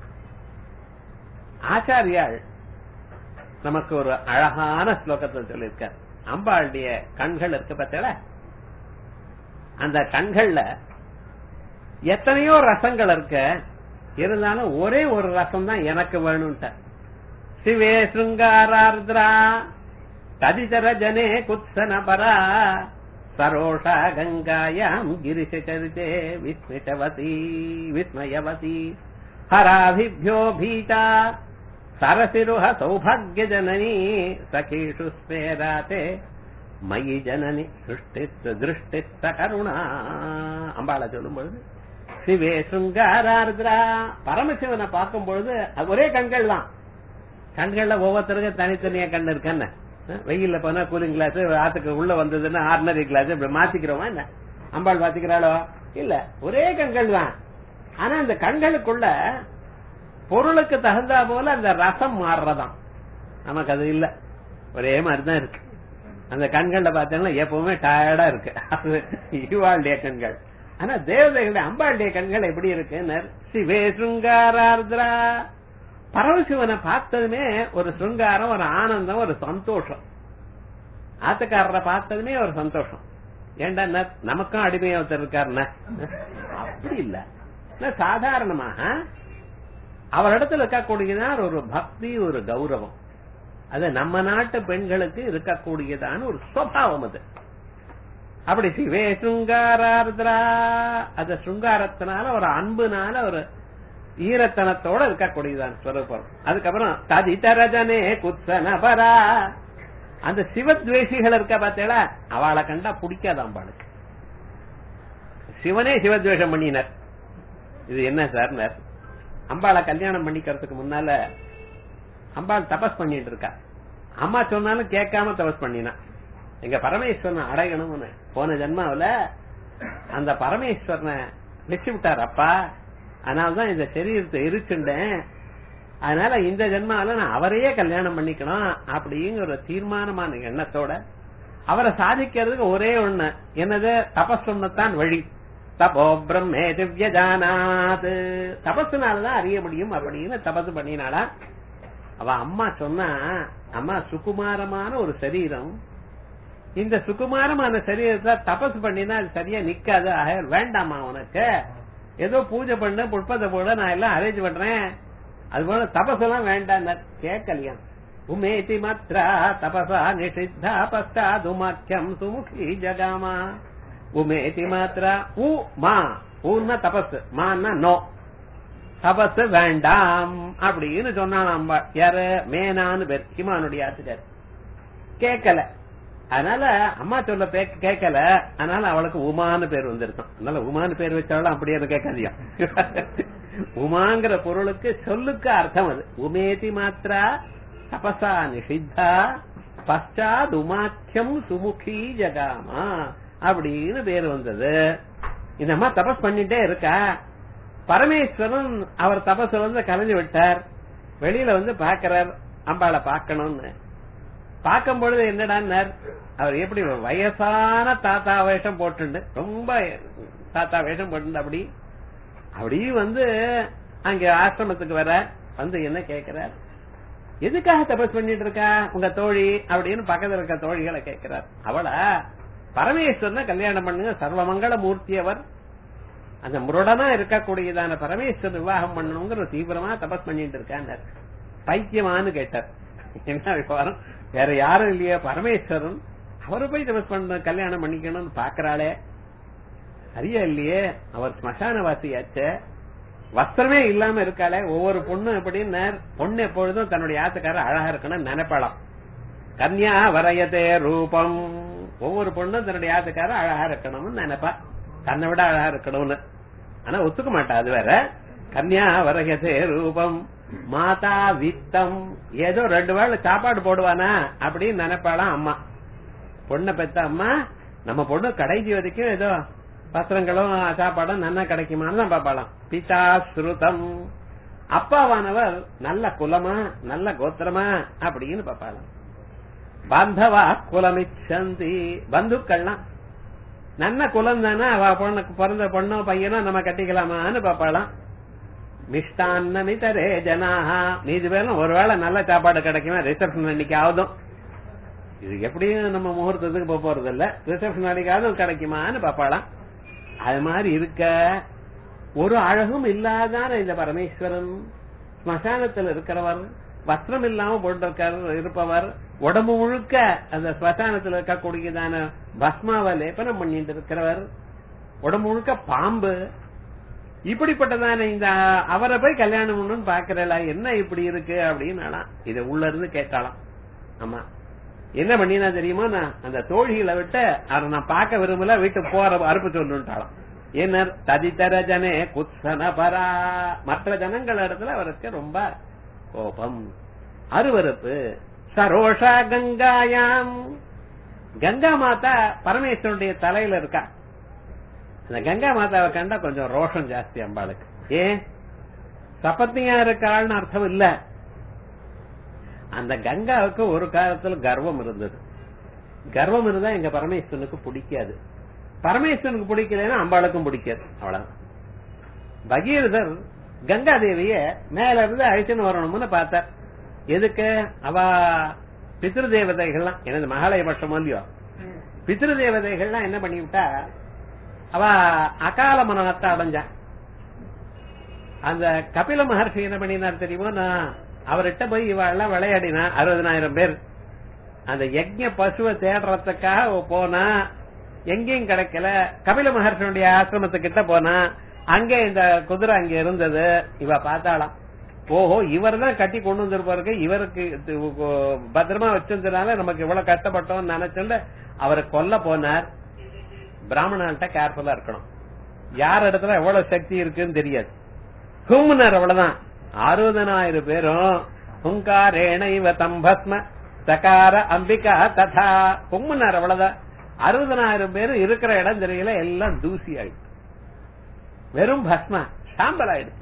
ஆச்சாரியால் நமக்கு ஒரு அழகான ஸ்லோகத்தை சொல்லியிருக்கார். அம்பாளுடைய கண்கள் இருக்கு பார்த்தா, அந்த கண்கள்ல எத்தனையோ ரசங்கள் இருக்க, இருந்தாலும் ஒரே ஒரு ரசம் தான் எனக்கு வேணும்ட்ட. சிவே சுங்காரார்திரா ததிதர ஜனே குத்சன பரா சரோஷா கங்காயாம் கிரிசரிதே விஸ்மிதவதி விஸ்மயவதி ஹராபிभ्यो भीता சரசிருஹ சௌபாக்ய ஜனனி சகீஷு ஸ்மேராதே மயி ஜனனி திருஷ்டித்த கருணா. அம்பாளை சொல்லும் பொழுது சிவே சுங்காரார்திரா, பரமசிவனை பார்க்கும் பொழுது ஒரே கண்கள் தான். கண்கள்ல ஒவ்வொருத்தருக்கும் தனித்தனியா கண் இருக்கன்னு. வெயில்ல போனா கூலிங் கிளாஸ், ஆத்துக்கு உள்ள வந்ததுன்னா ஆர்டினரி கிளாஸ் இப்படி மாத்திக்கிறோமா என்ன? அம்பாள் மாத்திக்கிறாளோ? இல்ல, ஒரே கண்கள் தான். ஆனா அந்த கண்களுக்குள்ள பொருளுக்கு தகுந்தா போல அந்த ரசம் மாறுறதாம். நமக்கு அது இல்ல, ஒரே மாதிரிதான் இருக்கு. அந்த கண்கள்ல பாத்தீங்கன்னா எப்பவுமே டயர்டா இருக்கு, அது இவாளுடைய கண்கள். ஆனா தேவதைகளுடைய அம்பாளுடைய கண்கள் எப்படி இருக்கு? சிவே சுங்காரார்திரா. பரமசிவனை பார்த்ததுமே ஒரு சுங்காரம், ஒரு ஆனந்தம், ஒரு சந்தோஷம். ஆத்துக்காரரை பார்த்ததுமே ஒரு சந்தோஷம். ஏண்டா நமக்கும் அடிமையா ஒருத்தர் இருக்காருன்னா அப்படி இல்ல, சாதாரணமாக அவரிடத்துல இருக்கக்கூடியதான் ஒரு பக்தி, ஒரு கௌரவம். அது நம்ம நாட்டு பெண்களுக்கு இருக்கக்கூடியதான ஒரு சுபாவம். அது அப்படி சிவே சுங்காரார்திரா, அது சுங்காரத்தினால ஒரு அன்புனால ஒரு ஈரத்தனத்தோட இருக்கக்கூடியதான் ஸ்வரூபம். அதுக்கப்புறம் ததிதரஜனே குத்சனபரா, அந்த சிவத்வேஷிகள் இருக்க பார்த்தேடா, அவளை கண்டா பிடிக்காத அம்பாளுக்கு. சிவனே சிவத்வேஷம் பண்ணினார். இது என்ன சார், அம்பாளை கல்யாணம் பண்ணிக்கிறதுக்கு முன்னால அம்பாள் தபஸ் பண்ணிட்டு இருக்கா. அம்மா சொன்னாலும் கேட்காம தபஸ் பண்ணினா. எங்க பரமேஸ்வரனை அடையணும்னு போன ஜென்மாவில அந்த பரமேஸ்வரனை வச்சு விட்டார் அப்பா. அதனாலதான் இந்த சரீரத்தை இருக்குண்டேன். அதனால இந்த ஜென்மாவில நான் அவரையே கல்யாணம் பண்ணிக்கணும் அப்படிங்கிற ஒரு தீர்மானமான எண்ணத்தோட அவரை சாதிக்கிறதுக்கு ஒரே ஒண்ணு என்னது, தபஸ் ஒண்ணுத்தான் வழி. தபோ பிரம்மே திவ்யஜானாத், தபஸ்னாலதான் அறிய முடியும் அப்படின்னு தபசு பண்ணினாளா. அவ அம்மா சொன்னா, அம்மா சுகுமாரமான ஒரு சரீரம், இந்த சுகுமாரமான சரீரத்தை தபஸ் பண்ணினா அது சரியா நிக்காது, வேண்டாமா உனக்கு, ஏதோ பூஜை பண்ண புஷ்பத்தை போட நான் எல்லாம் அரேஞ்ச் பண்றேன், அது போல தபஸ் எல்லாம் வேண்டாம். கேட்கலையா. உமேதி மாத்ரா தபசா நிஷித்தா பஸ்தாதுமாக்கியம் சுமுகி ஜகாமா. உமேதி மாத்ரா, ஊ மா, ஊன்னா தபஸ், மான்னா நோ, தபஸ் வேண்டாம் அப்படின்னு சொன்னான். யாரு, மேனான்னு பேர், ஹிமானுடைய ஆசிரியர். கேட்கல. அதனால அம்மா சொல்ல கேட்கல. அதனால அவளுக்கு உமான்னு பேர் வந்திருக்கும். அதனால உமான்னு பேர் வச்சாலும் அப்படியே கேட்காதியா. உமாங்கிற பொருளுக்கு சொல்லுக்கு அர்த்தம் அது. உமேதி மாத்ரா தபசா நிஷித்தா பశ్చాத் உமாக்கியம் சுமுகி ஜகாமா அப்படின்னு பேர் வந்தது. இந்த அம்மா தபஸ் பண்ணிட்டே இருக்கா. பரமேஸ்வரன் அவர் தபஸ் வந்து கலைஞ்சு விட்டார். வெளியில வந்து பாக்கிறார், அம்பாளை பாக்கணும்னு. பார்க்கும் பொழுது என்னடான்னு, அவர் எப்படி வயசான தாத்தா வேஷம் போட்டு, ரொம்ப தாத்தா வேஷம் போட்டு அப்படி அப்படி வந்து அங்க ஆசிரமத்துக்கு வர வந்து என்ன கேட்கிறார், எதுக்காக தபஸ் பண்ணிட்டு இருக்கா உங்க தோழி அப்படின்னு பக்கத்துல இருக்க தோழிகளை கேட்கிறார். அவள பரமேஸ்வரனை கல்யாணம் பண்ணுங்க, சர்வமங்கள மூர்த்தி அவர், அந்த முரடனா இருக்கக்கூடியதான பரமேஸ்வரன் விவாகம் பண்ணணுங்கிற தீவிரமா தபஸ் பண்ணிட்டு இருக்கான்னு. பைத்தியமானு கேட்டார். என்ன விவகாரம், வேற யாரும் இல்லையா பரமேஸ்வரன், அவரு போய் தபஸ் பண்ண கல்யாணம் பண்ணிக்கணும்னு பாக்குறாளே, சரியா இல்லையே, அவர் ஸ்மசானவாசியாச்ச, வஸ்திரமே இல்லாம இருக்காளே. ஒவ்வொரு பொண்ணும் எப்படின்னு, பொண்ணு எப்பொழுதும் தன்னுடைய ஆத்துக்காரர் அழகா இருக்கணும்னு நினைப்பாளாம். கன்யா வரையதே ரூபம், ஒவ்வொரு பொண்ணும் தன்னுடைய ஆத்துக்காரர் அழகா இருக்கணும்னு நினைப்பா, தன்னை விட அழகா இருக்கணும்னு. ஆனா ஒத்துக்க மாட்டா, அது வேற. கன்யா வரையதே ரூபம் மாதா வித்தம், ஏதோ 2 வேளை சாப்பாடு போடுவானா அப்படின்னு நினைப்பாளாம் அம்மா. பொண்ணை பெத்த அம்மா, நம்ம பொண்ணு கடைசி வரைக்கும் ஏதோ வஸ்திரங்களும் சாப்பாடும் நன்னா கிடைக்குமான்னு தான் பாப்பாளாம். பிதா ஸ்ருதம், அப்பாவானவர் நல்ல குலமா நல்ல கோத்திரமா அப்படின்னு பாப்பாளாம். பாந்தவா குலமிச்சந்தி, பந்துக்கள்லாம் நல்ல குலம் தானே, அவ பொண்ணுக்கு பிறந்த பொண்ணோ பையனோ நம்ம கட்டிக்கலாமான்னு பாப்பாளாம். மிஷ்டான்னமிதரே ஜனாஹா, மீது பேரும் ஒருவேளை நல்ல சாப்பாடு கிடைக்குமா, ரிசப்ஷன் அன்னைக்கு ஆகுதும், இது எப்படியும் நம்ம முகூர்த்தத்துக்கு போறது இல்ல, ரிசப்ஷன் அன்னைக்காவது கிடைக்குமான்னு பாப்பாளாம். அது மாதிரி இருக்க ஒரு அழகும் இல்லாதான இந்த பரமேஸ்வரன் ஸ்மசானத்தில் இருக்கிறவர், வஸ்திரம் இல்லாம போட்டு இருப்பவர், உடம்பு முழுக்க அந்த ஸ்மசானத்தில் இருக்கக்கூடியதான பஸ்மாவை லேபனம் பண்ணிட்டு இருக்கிறவர், உடம்பு முழுக்க பாம்பு, இப்படிப்பட்டதான இந்த அவரை போய் கல்யாணம் பண்ணணும்னு பாக்குறல, என்ன இப்படி இருக்கு அப்படின்னு இத உள்ள இருந்து கேட்டாலாம். ஆமா, என்ன பண்ணினா தெரியுமா, நான் அந்த தோழிகளை விட்டு அவரை நான் பார்க்க விரும்பல, வீட்டுக்கு போற அறுப்பு சொல்லுட்டாலாம். என்ன ததிதரஜனே குத்சனபரா, மற்ற ஜனங்கள் இடத்துல அவருக்கு ரொம்ப கோபம், அருவருப்பு. சரோஷா கங்காயாம், கங்கா மாதா பரமேஸ்வரனுடைய தலையில இருக்கா. அந்த கங்கா மாதாவை கண்டா கொஞ்சம் ரோஷம் ஜாஸ்தி அம்பாளுக்கு. ஏன், சபத்னியா இருக்காள்னு அர்த்தம் இல்ல, அந்த கங்காவுக்கு ஒரு காலத்துல கர்வம் இருந்தது. கர்வம் இருந்தா எங்க பரமேஸ்வரனுக்கு பிடிக்காது, பரமேஸ்வரனுக்கு பிடிக்கலன்னா அம்பாளுக்கும் பிடிக்காது. அவ்வளவு. பகீரதர் கங்கா தேவிய மேல இருந்து அழிச்சுன்னு வரணும்னு பார்த்தார். எதுக்கு, அவ பித்ரு தேவதைகள்லாம், எனது மகாலய பட்சம் இல்லையோ, பித்ரு தேவதைகள்லாம் என்ன பண்ணிவிட்டா, அவ அகால மரணத்தை அடைஞ்சா. அந்த கபில மகர்ஷி என்ன பண்ணினார் தெரியுமா, அவர்கிட்ட போய் இவெல்லாம் விளையாடினா 60,000 பேர் அந்த யஜ்ஞ பசுவை தேடுறதுக்காக போனா எங்கேயும் கிடைக்கல. கபில மகர்ஷனுடைய ஆசிரமத்துக்கிட்ட போனா அங்க இந்த குதிரை அங்க இருந்தது. இவ பார்த்தாலாம், ஓஹோ இவர் தான் கட்டி கொண்டு வந்திருப்பாரு, இவருக்கு பத்திரமா வச்சிருந்ததுனால நமக்கு இவ்வளவு கஷ்டப்பட்டோம் நினைச்சுட்டு அவரை கொல்ல போனார். பிராமணன்ட்ட கேர்ஃபுல்லா இருக்கணும், யார் இடத்துல எவ்வளவு சக்தி இருக்குன்னு தெரியாது. கும்முனர் அவ்வளவுதான். 60,000 பேரும் ஹுங்காரேண இவ தம்பஸ்ம சகார அம்பிகா ததா கும்முனர் அவ்வளவுதான். 60,000 பேரு இருக்கிற இடம் தெரியல, எல்லாம் தூசி ஆயிடுச்சு, வெறும் பஸ்மா சாம்பல் ஆயிடுச்சு.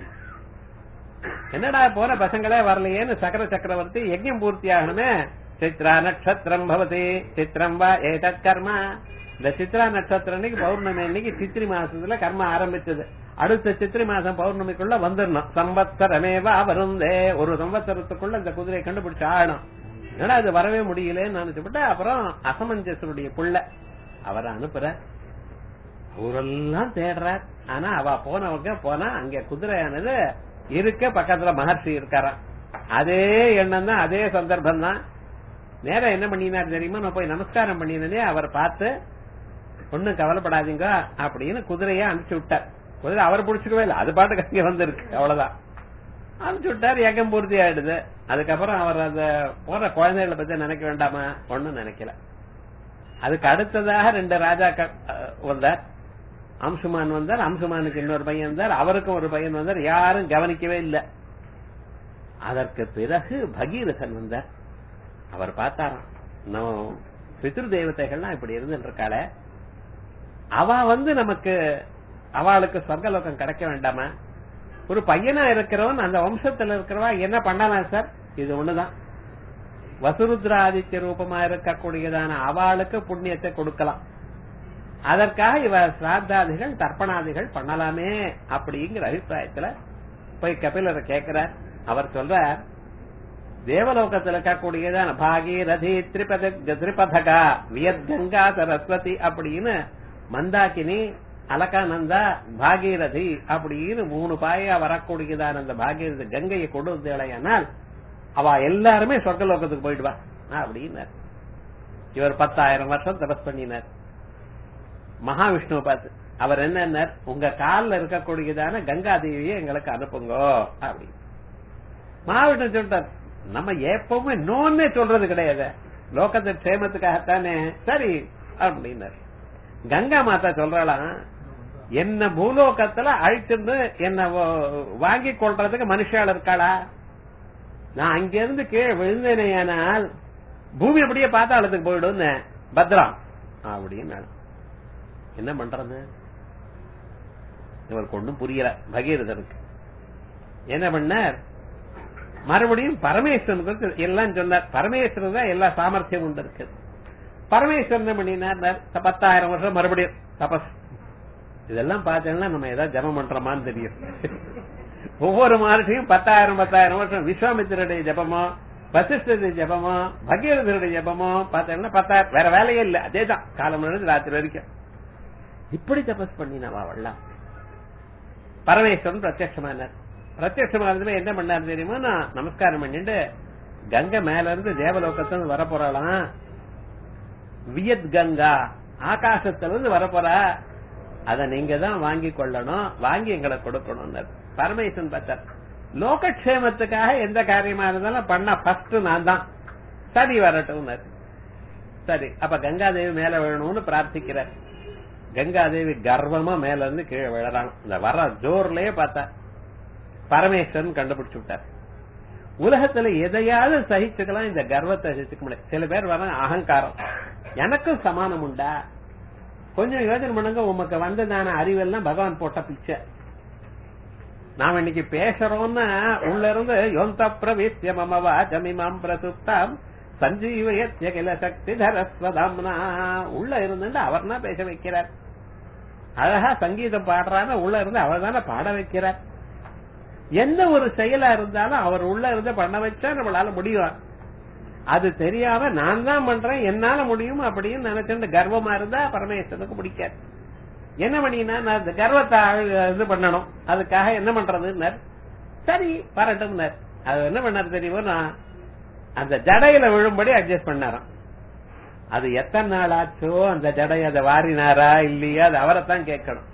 என்னடா போன பசங்களே வரலையேன்னு சக்கர சக்கரவர்த்தி யஜ்ஞம் பூர்த்தி ஆகணுமே, சித்ரா நட்சத்திரம் பவதி சித்திரம் வா ஏதத் கர்மா. இந்த சித்ரா நட்சத்திரம் அன்னைக்கு பௌர்ணமி அன்னைக்கு சித்திரை மாசத்துல கர்மா ஆரம்பிச்சது. அடுத்த சித்திரை மாசம் பௌர்ணமிக்குள்ள வந்துடணும். சம்பத்சரமேவா வருந்தே, ஒரு சம்பத்சரத்துக்குள்ள இந்த குதிரையை கண்டுபிடிச்சு ஆகணும். என்னடா அது வரவே முடியலன்னு நினைச்சுட்டு அப்புறம் அசமஞ்சசருடைய புள்ள அவரை அனுப்புற. ஊரெல்லாம் தேடுறார். ஆனா அவ போனவங்க போனா அங்க குதிரையானது இருக்க பக்கத்துல மகர்ஷி இருக்காராம். அதே எண்ணம் தான், அதே சந்தர்ப்பம் தான். நேரம் என்ன பண்ணினார் தெரியுமா, நான் போய் நமஸ்காரம் பண்ணினே அவர் பார்த்து ஒண்ணும் கவலைப்படாதீங்க அப்படின்னு குதிரைய அனுப்பிச்சு விட்டார். குதிரை அவர் பிடிச்சிக்கவே இல்லை, அது பாட்டுக்கு அங்க வந்திருக்கு, அவ்வளவுதான். அனுப்பிச்சு விட்டார், யஜ்ஞம் பூர்த்தி ஆயிடுது. அதுக்கப்புறம் அவர் அந்த போற குழந்தைகளை பத்தி நினைக்க வேண்டாமா, ஒண்ணும் நினைக்கல. அதுக்கு அடுத்ததாக 2 ராஜாக்கள் வந்தார். அம்சுமான் வந்தார், அம்சுமானுக்கு இன்னொரு பையன் வந்தார், அவருக்கும் ஒரு பையன் வந்தார். யாரும் கவனிக்கவே இல்லை. அதற்கு பிறகு பகீரதன் வந்தார். அவர் பார்த்தாராம், நம்ம பித்ரு தேவதைகள்லாம் இப்படி இருந்துட்டு இருக்காள, அவ நமக்கு அவளுக்கு சொர்க்கலோகம் கிடைக்க வேண்டாமா, ஒரு பையனா இருக்கிறவன் அந்த வம்சத்துல இருக்கிறவா என்ன பண்ணலாம் சார், இது ஒண்ணுதான் வசுருத்ராதித்ய ரூபமா இருக்கக்கூடியதான அவளுக்கு புண்ணியத்தை கொடுக்கலாம், அதற்காக இவ சிராத்தாதிகள் தர்ப்பணாதிகள் பண்ணலாமே அப்படிங்கிற அபிப்பிராயத்துல போய் கபிலரை கேட்கிறார். அவர் சொல்றார், தேவலோகத்தில் இருக்கக்கூடியதான பாகீரதி திரிபதகா வியத்கங்கா சரஸ்வதி அப்படின்னு மந்தாக்கினி அலகானந்தா பாகீரதி அப்படின்னு 3 பாயா வரக்கூடியதான அந்த பாகீரதி கங்கையை கொடுத்தேனால் அவ எல்லாருமே சொர்க்கலோகத்துக்கு போயிடுவா அப்படின்னார். இவர் 10,000 வருஷம் தபஸ் பண்ணினார். மகாவிஷ்ணுவை பார்த்து அவர் என்ன, உங்க காலில் இருக்கக்கூடியதான கங்கா தேவியை எங்களுக்கு அனுப்புங்க அப்படி. மகாவிஷ்ணு சொல்றார், நம்ம எப்பவுமே நோன்னே சொல்றது கிடையாது, லோகத்து க்ஷேமத்துக்காகத்தானே, சரி அப்படின்னார். கங்கா மாதா சொல்றாளாம், என்ன பூலோகத்துல அழிச்சிருந்து என்ன வாங்கி கொள்றதுக்கு மனுஷால் இருக்காளா, நான் அங்கிருந்து கீழே விழுந்தேனையானால் பூமி அப்படியே பாத்தாளத்துக்கு போயிடும் பத்ரா அப்படின்னு. என்ன பண்றது, இவருக்கு ஒண்ணும் புரியல. பகீரதனுக்கு என்ன பண்ணார், மறுபடியும் பரமேஸ்வரனுக்கு எல்லாம் சொன்னார். பரமேஸ்வரன் தான் எல்லா சாமர்த்தியம் உண்டு இருக்கு. பரமேஸ்வரன் என்ன பண்ணினார், 10,000 வருஷம் மறுபடியும் தபஸ். இதெல்லாம் பார்த்தீங்கன்னா நம்ம ஏதாவது ஜபம் பண்றோமான்னு தெரியும். ஒவ்வொரு மகர்ஷியும் 10,000 வருஷம் விஸ்வாமித்திரருடைய ஜபமோ வசிஷ்டருடைய ஜபமோ பகீரதருடைய ஜபமோ பார்த்தீங்கன்னா 10,000, வேற வேலையே இல்லை, அதேதான் காலம் இருந்து ராத்திரி வரைக்கும் இப்படி தபஸ் பண்ணினவாவெல்லாம். பரமேஸ்வரன் பிரத்யட்சமானார். பிரத்யட்சமானதுல என்ன பண்ணாரு தெரியுமா, நான் நமஸ்காரம் பண்ணிட்டு கங்கை மேல இருந்து தேவலோகத்திலிருந்து வரப்போறாளாம், வியத் கங்கா ஆகாசத்திலிருந்து வரப்போறா, அத நீங்க தான் வாங்கி கொள்ளணும், வாங்கி எங்களை கொடுக்கணும். பரமேஸ்வரன் பார்த்தார், லோகக்ஷேமத்துக்காக எந்த காரியமா இருந்தாலும் பண்ண ஃபர்ஸ்ட் நான் தான், சரி வரட்டும். சரி, அப்ப கங்காதேவி மேல விழணும்னு பிரார்த்திக்கிறார். கங்காதேவி கர்வமா மேல இருந்து கீழே விழறாங்க. இந்த வர ஜோர்லயே பார்த்தா பரமேஸ்வரன் கண்டுபிடிச்சு விட்டார். உலகத்துல எதையாவது சகிச்சுக்கலாம், இந்த கர்வத்தை சகிச்சுக்க முடியாது. சில பேர் வர அகங்காரம், எனக்கும் சமானம் உண்டா, கொஞ்சம் யோசனை பண்ணுங்க, உமக்கு வந்ததான அறிவெல்லாம் பகவான் போட்ட பிச்சை. நாம இன்னைக்கு பேசுறோம்னா உள்ள இருந்து யோந்த பிரவித்யமவா ஜமிமாம் பிரசுப்தாம் சஞ்சீவயத்யகில சக்தி தரஸ்வதாம்னா உள்ள இருந்து அவர்னா பேச வைக்கிறார். அழகா சங்கீதம் பாடுறான்னு உள்ள இருந்து அவர் தானே பாட வைக்கிறார். எந்த ஒரு செயலா இருந்தாலும் அவர் உள்ள இருந்து பண்ண வச்சா நம்மளால முடியும். அது தெரியாம நான் தான் பண்றேன், என்னால முடியும் அப்படின்னு நினைச்சு கர்வமா இருந்தா பரமேஸ்வரனுக்கு பிடிக்காது. என்ன பண்ணினா கர்வத்தை இது பண்ணணும், அதுக்காக என்ன பண்றதுன்னு சரி வரட்டும். அது என்ன பண்ணாரு தெரியுமா, அந்த ஜடையில விழும்படி அட்ஜஸ்ட் பண்ணாராம். அது எத்தனை நாள் ஆச்சோ அந்த ஜடை அதை வாரினாரா இல்லையா, அது அவரைத்தான் கேட்கணும்.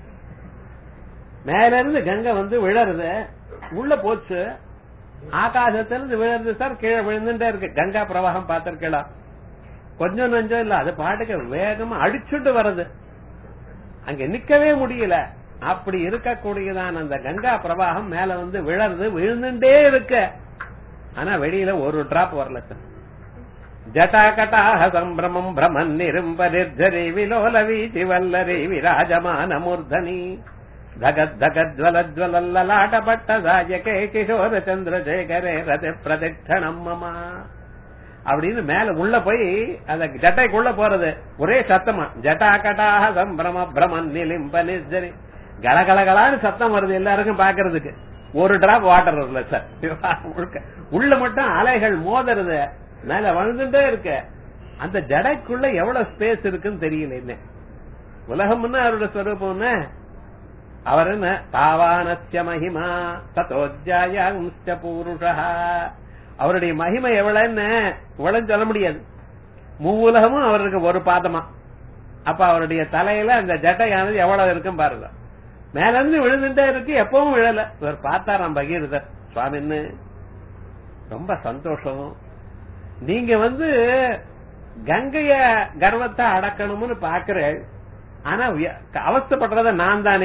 மேல இருந்து கங்கை வந்து விழறது, உள்ள போச்சு, ஆகாசத்திலிருந்து விழுறது சார், கீழே விழுந்துட்டே இருக்கு. கங்கா பிரவாகம் பார்த்திருக்கலாம், கொஞ்சம் நஞ்சம் இல்ல, அது பாட்டுக்கு வேகமா அடிச்சுட்டு வருது, அங்க நிக்கவே முடியல. அப்படி இருக்கக்கூடியதான் அந்த கங்கா பிரவாகம் மேல வந்து விழறது, விழுந்துட்டே இருக்க. ஆனா வெளியில ஒரு டிராப் வரல சார். ஜட்டாகட்டாஹ சம்பிரமம் பிரமன் நிரும்ப நிர்ஜரி விலோல வீசி வல்லரி விராஜமான மூர்தனி தகத் தகத் ஜ்வலஜ்வலல்லாட்டப்பட்ட சாயகே கிஷோர சந்திரசேகரே ரதி பிரதிக்ஷணம் மமா அப்படின்னு மேல உள்ள போய் அந்த ஜட்டைக்குள்ள போறது ஒரே சத்தமா. ஜட்டாகட்டாஹ சம்பிரம பிரமன் நிலிம்ப நிர்ஜரி, கலகலகலான்னு சத்தம் வருது எல்லாருக்கும் பாக்குறதுக்கு. ஒரு டிராப் வாட்டர் வரல சார். உள்ள மட்டும் அலைகள் மோதுறது, மேல வளர்ந்துட்டே இருக்க. அந்த ஜடைக்குள்ள எவ்வளவு ஸ்பேஸ் இருக்குன்னு தெரியல. என்ன உலகம்னா அவரோட ஸ்வரூபம், அவர் என்ன தாவானஸ்ய மகிமா ததோஜ்ஜாயம்ஸ்ச பூருஷா, அவருடைய மகிமை எவ்வளவுன்னு இவ்வளவு சொல்ல முடியாது. மூவுலகமும் அவருக்கு ஒரு பாதமா. அப்ப அவருடைய தலையில அந்த ஜட்டையானது எவ்வளவு இருக்கும் பாருங்க. மேல இருந்து விழுந்துட்டே இருக்கு, எப்பவும் விழல. இவர் பார்த்தாராம் பகீரதர், சுவாமின்னு ரொம்ப சந்தோஷம், நீங்க வந்து கங்கைய கர்வத்தை அடக்கணும்னு பாக்குறேன், ஆனா அவஸ்தப்படுறத நான் தானே.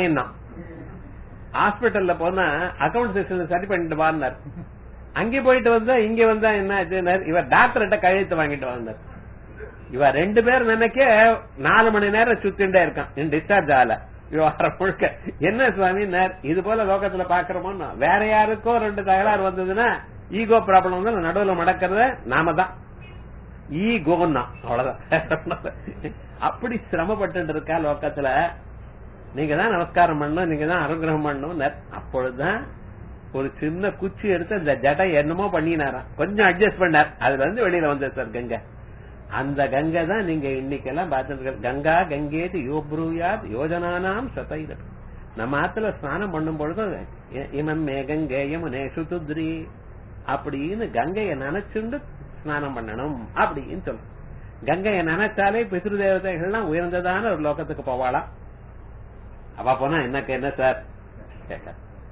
ஹாஸ்பிட்டல்ல போனா அக்கௌண்ட் செக்ஷன் சரி பண்ணிட்டு வார், அங்கே போயிட்டு வந்தா இங்க வந்தா என்ன, இவர் டாக்டர்கிட்ட கையெழுத்து வாங்கிட்டு வந்தார். இவ 2 பேர் நினைக்க 4 மணி நேரம் சுத்திண்டே இருக்கான் டிஸ்சார்ஜ் ஆல. விவகாரம் முழுக்க என்ன சுவாமி இது போல லோகத்துல பாக்குறோமோ, வேற யாருக்கோ 2 தகராறு வந்ததுன்னா ஈகோ ப்ராப்ளம் வந்து நடுவுல மடக்கிறத நாம தான் ஈகோன்னா, அவ்வளவுதான். அப்படி சிரமப்பட்டு இருக்கா லோகத்துல. நீங்க தான் நமஸ்காரம் பண்ணணும், நீங்க தான் அனுகிரகம் பண்ணணும். அப்பொழுதுதான் ஒரு சின்ன குச்சி எடுத்து அந்த ஜடை என்னமோ பண்ணினாராம், கொஞ்சம் அட்ஜஸ்ட் பண்ணார், அதுல இருந்து வெளியில வந்த சார் கங்கை. அந்த கங்கை தான் நீங்க இன்னைக்கெல்லாம் பார்த்துட்டு கங்கா கங்கேது யோப்ரூயாத் யோஜனானாம் சதைரம். நம்ம ஆத்துல ஸ்நானம் பண்ணும் பொழுது இமம் மே கங்கேயம் சுதுத்ரி அப்படின்னு கங்கையை நினைச்சுண்டு ஸ்நானம் பண்ணணும் அப்படின்னு சொல்லும். கங்கையை நினைச்சாலே பித்ரு தேவதைகள்லாம் உயர்ந்ததான ஒரு லோகத்துக்கு போவாளாம். அவ போனா என்ன சார் கேட்க,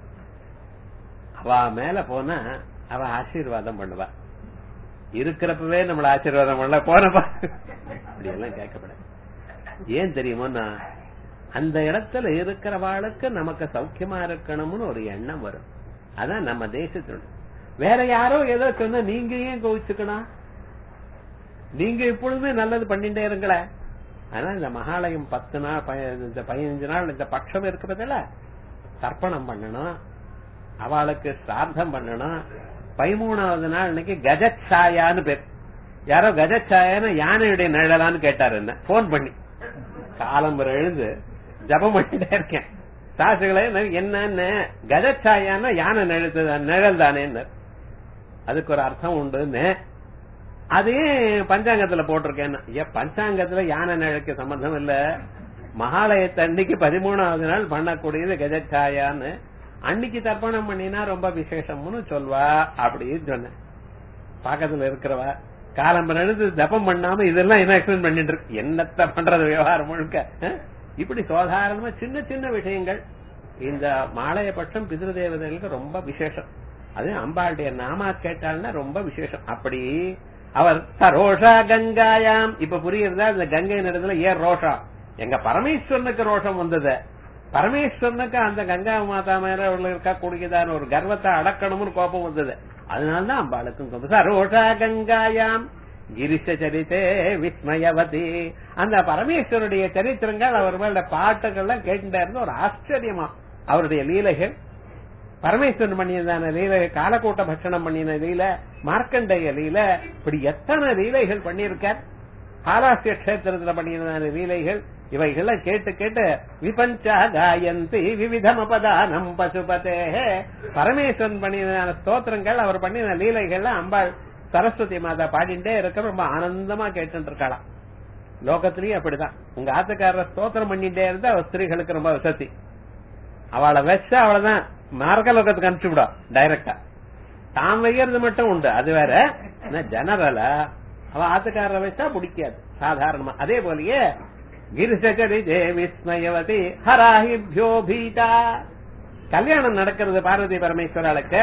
அவ மேல போனா அவ ஆசீர்வாதம் பண்ணுவா. இருக்கிறப்பவே நம்மள ஆசீர்வாதம் பண்ணல, போனப்பா அப்படி எல்லாம் கேட்கப்படாது. ஏன் தெரியுமோன்னா, அந்த இடத்துல இருக்கிறவாளுக்கு நமக்கு சௌக்கியமா இருக்கணும்னு ஒரு எண்ணம் வரும். அதான் நம்ம தேசத்தோட. வேற யாரோ ஏதோ சொன்னா நீங்க ஏன் கோவிச்சுக்கணும், நீங்க இப்பொழுதுமே நல்லது பண்ணிட்டே இருங்கள. ஆனா இந்த மகாலயம் 10 நாள் 15 நாள் இந்த பட்சம் இருக்கிறதுல தர்ப்பணம் பண்ணணும், அவளுக்கு சிரார்த்தம் பண்ணணும். 13வது நாள் இன்னைக்கு கஜச்சாயான்னு பேர். யாரோ கஜச்சாயான்னு யானையுடைய நிழலான்னு கேட்டாரு, என்ன போன் பண்ணி. காலம்பரம் எழுந்து ஜபம் பண்ணிட்டே இருக்கேன், சாசுகளே என்னன்னு கஜச்சாயான்னா யானை நிழல் தானே. அதுக்கு ஒரு அர்த்தம் உண்டுன்னு அதே பஞ்சாங்கத்துல போட்டிருக்கேன். பஞ்சாங்கத்துல யானை நிழலுக்கு சம்பந்தம் இல்ல. மகாலயத்தை அன்னைக்கு 13வது நாள் பண்ணக்கூடியது கஜச்சாயான்னு. அன்னைக்கு தர்ப்பணம் பண்ணினா ரொம்ப விசேஷம்னு சொல்வா அப்படின்னு சொன்னேன். பக்கத்துல இருக்கிறவா காலம்பரம் எழுந்து ஜபம் பண்ணாம இதெல்லாம் என்ன எக்ஸ்பிளைன் பண்ணிட்டு இருக்கு, என்னத்த பண்றது விவகாரம் முழுக்க. இப்படி சாதாரணமா சின்ன சின்ன விஷயங்கள். இந்த மாலையபட்சம் பித்ரு தேவதைகளுக்கு ரொம்ப விசேஷம். அது அம்பாளுடைய நாமா கேட்டால்னா ரொம்ப விசேஷம். அப்படி அவர் சரோஷா கங்காயாம். இப்ப புரியுறதா இந்த கங்கை இடத்துல ஏன் ரோஷா? எங்க பரமேஸ்வரனுக்கு ரோஷம் வந்தது. பரமேஸ்வரனுக்கு அந்த கங்கா மாதா மேல இருக்கக்கூடியதான ஒரு கர்வத்தை அடக்கணும்னு கோபம் வந்தது. அதனால்தான் அம்பாளுக்கும் சரோஷா கங்காயாம் கிரிஷ சரித்தே விஸ்மயவதி. அந்த பரமேஸ்வருடைய சரித்திரங்கள் அவர் மேல பாட்டுகள்லாம் கேட்டுட்டே இருந்து ஒரு ஆச்சரியமா அவருடைய லீலைகள். பரமேஸ்வரன் பண்ணியதான லீலை, காலக்கூட்ட பட்சணம் பண்ணின லீலை, மார்க்கண்டேய லீலை, இப்படி எத்தனை லீலைகள் பண்ணியிருக்கார். காலாஸ்திய கஷேத்திரத்துல பண்ணியதான லீலைகள் இவைகளை கேட்டு கேட்டு விபஞ்சா காயந்தி விவிதமபதானம் பசுபதே. பரமேஸ்வரன் பண்ணியதான ஸ்தோத்திரங்கள், அவர் பண்ணின லீலைகள்ல அம்பாள் சரஸ்வதி மாதா பாடிண்டே இருக்க ரொம்ப ஆனந்தமா கேட்டு இருக்கலாம். லோகத்திலயும் அப்படிதான். உங்க ஆத்துக்காரர் ஸ்தோத்திரம் பண்ணிட்டே இருந்தா அவர் ஸ்திரீகளுக்கு ரொம்ப வசதி. அவளை வச்சா அவ்வளவுதான் மார்க்க லோகத்துக்கு அனுப்பிச்சு விடும் டைரக்டா. தான் வைக்கிறது மட்டும் உண்டு, அது வேற. ஜெனரலா அவ ஆத்துக்காரரை வச்சா பிடிக்காது சாதாரணமா. அதே போலயே கிரிசகரி விஸ்மயவதி ஹராஹிபியோ பீதா. கல்யாணம் நடக்கிறது பார்வதி பரமேஸ்வராளுக்கு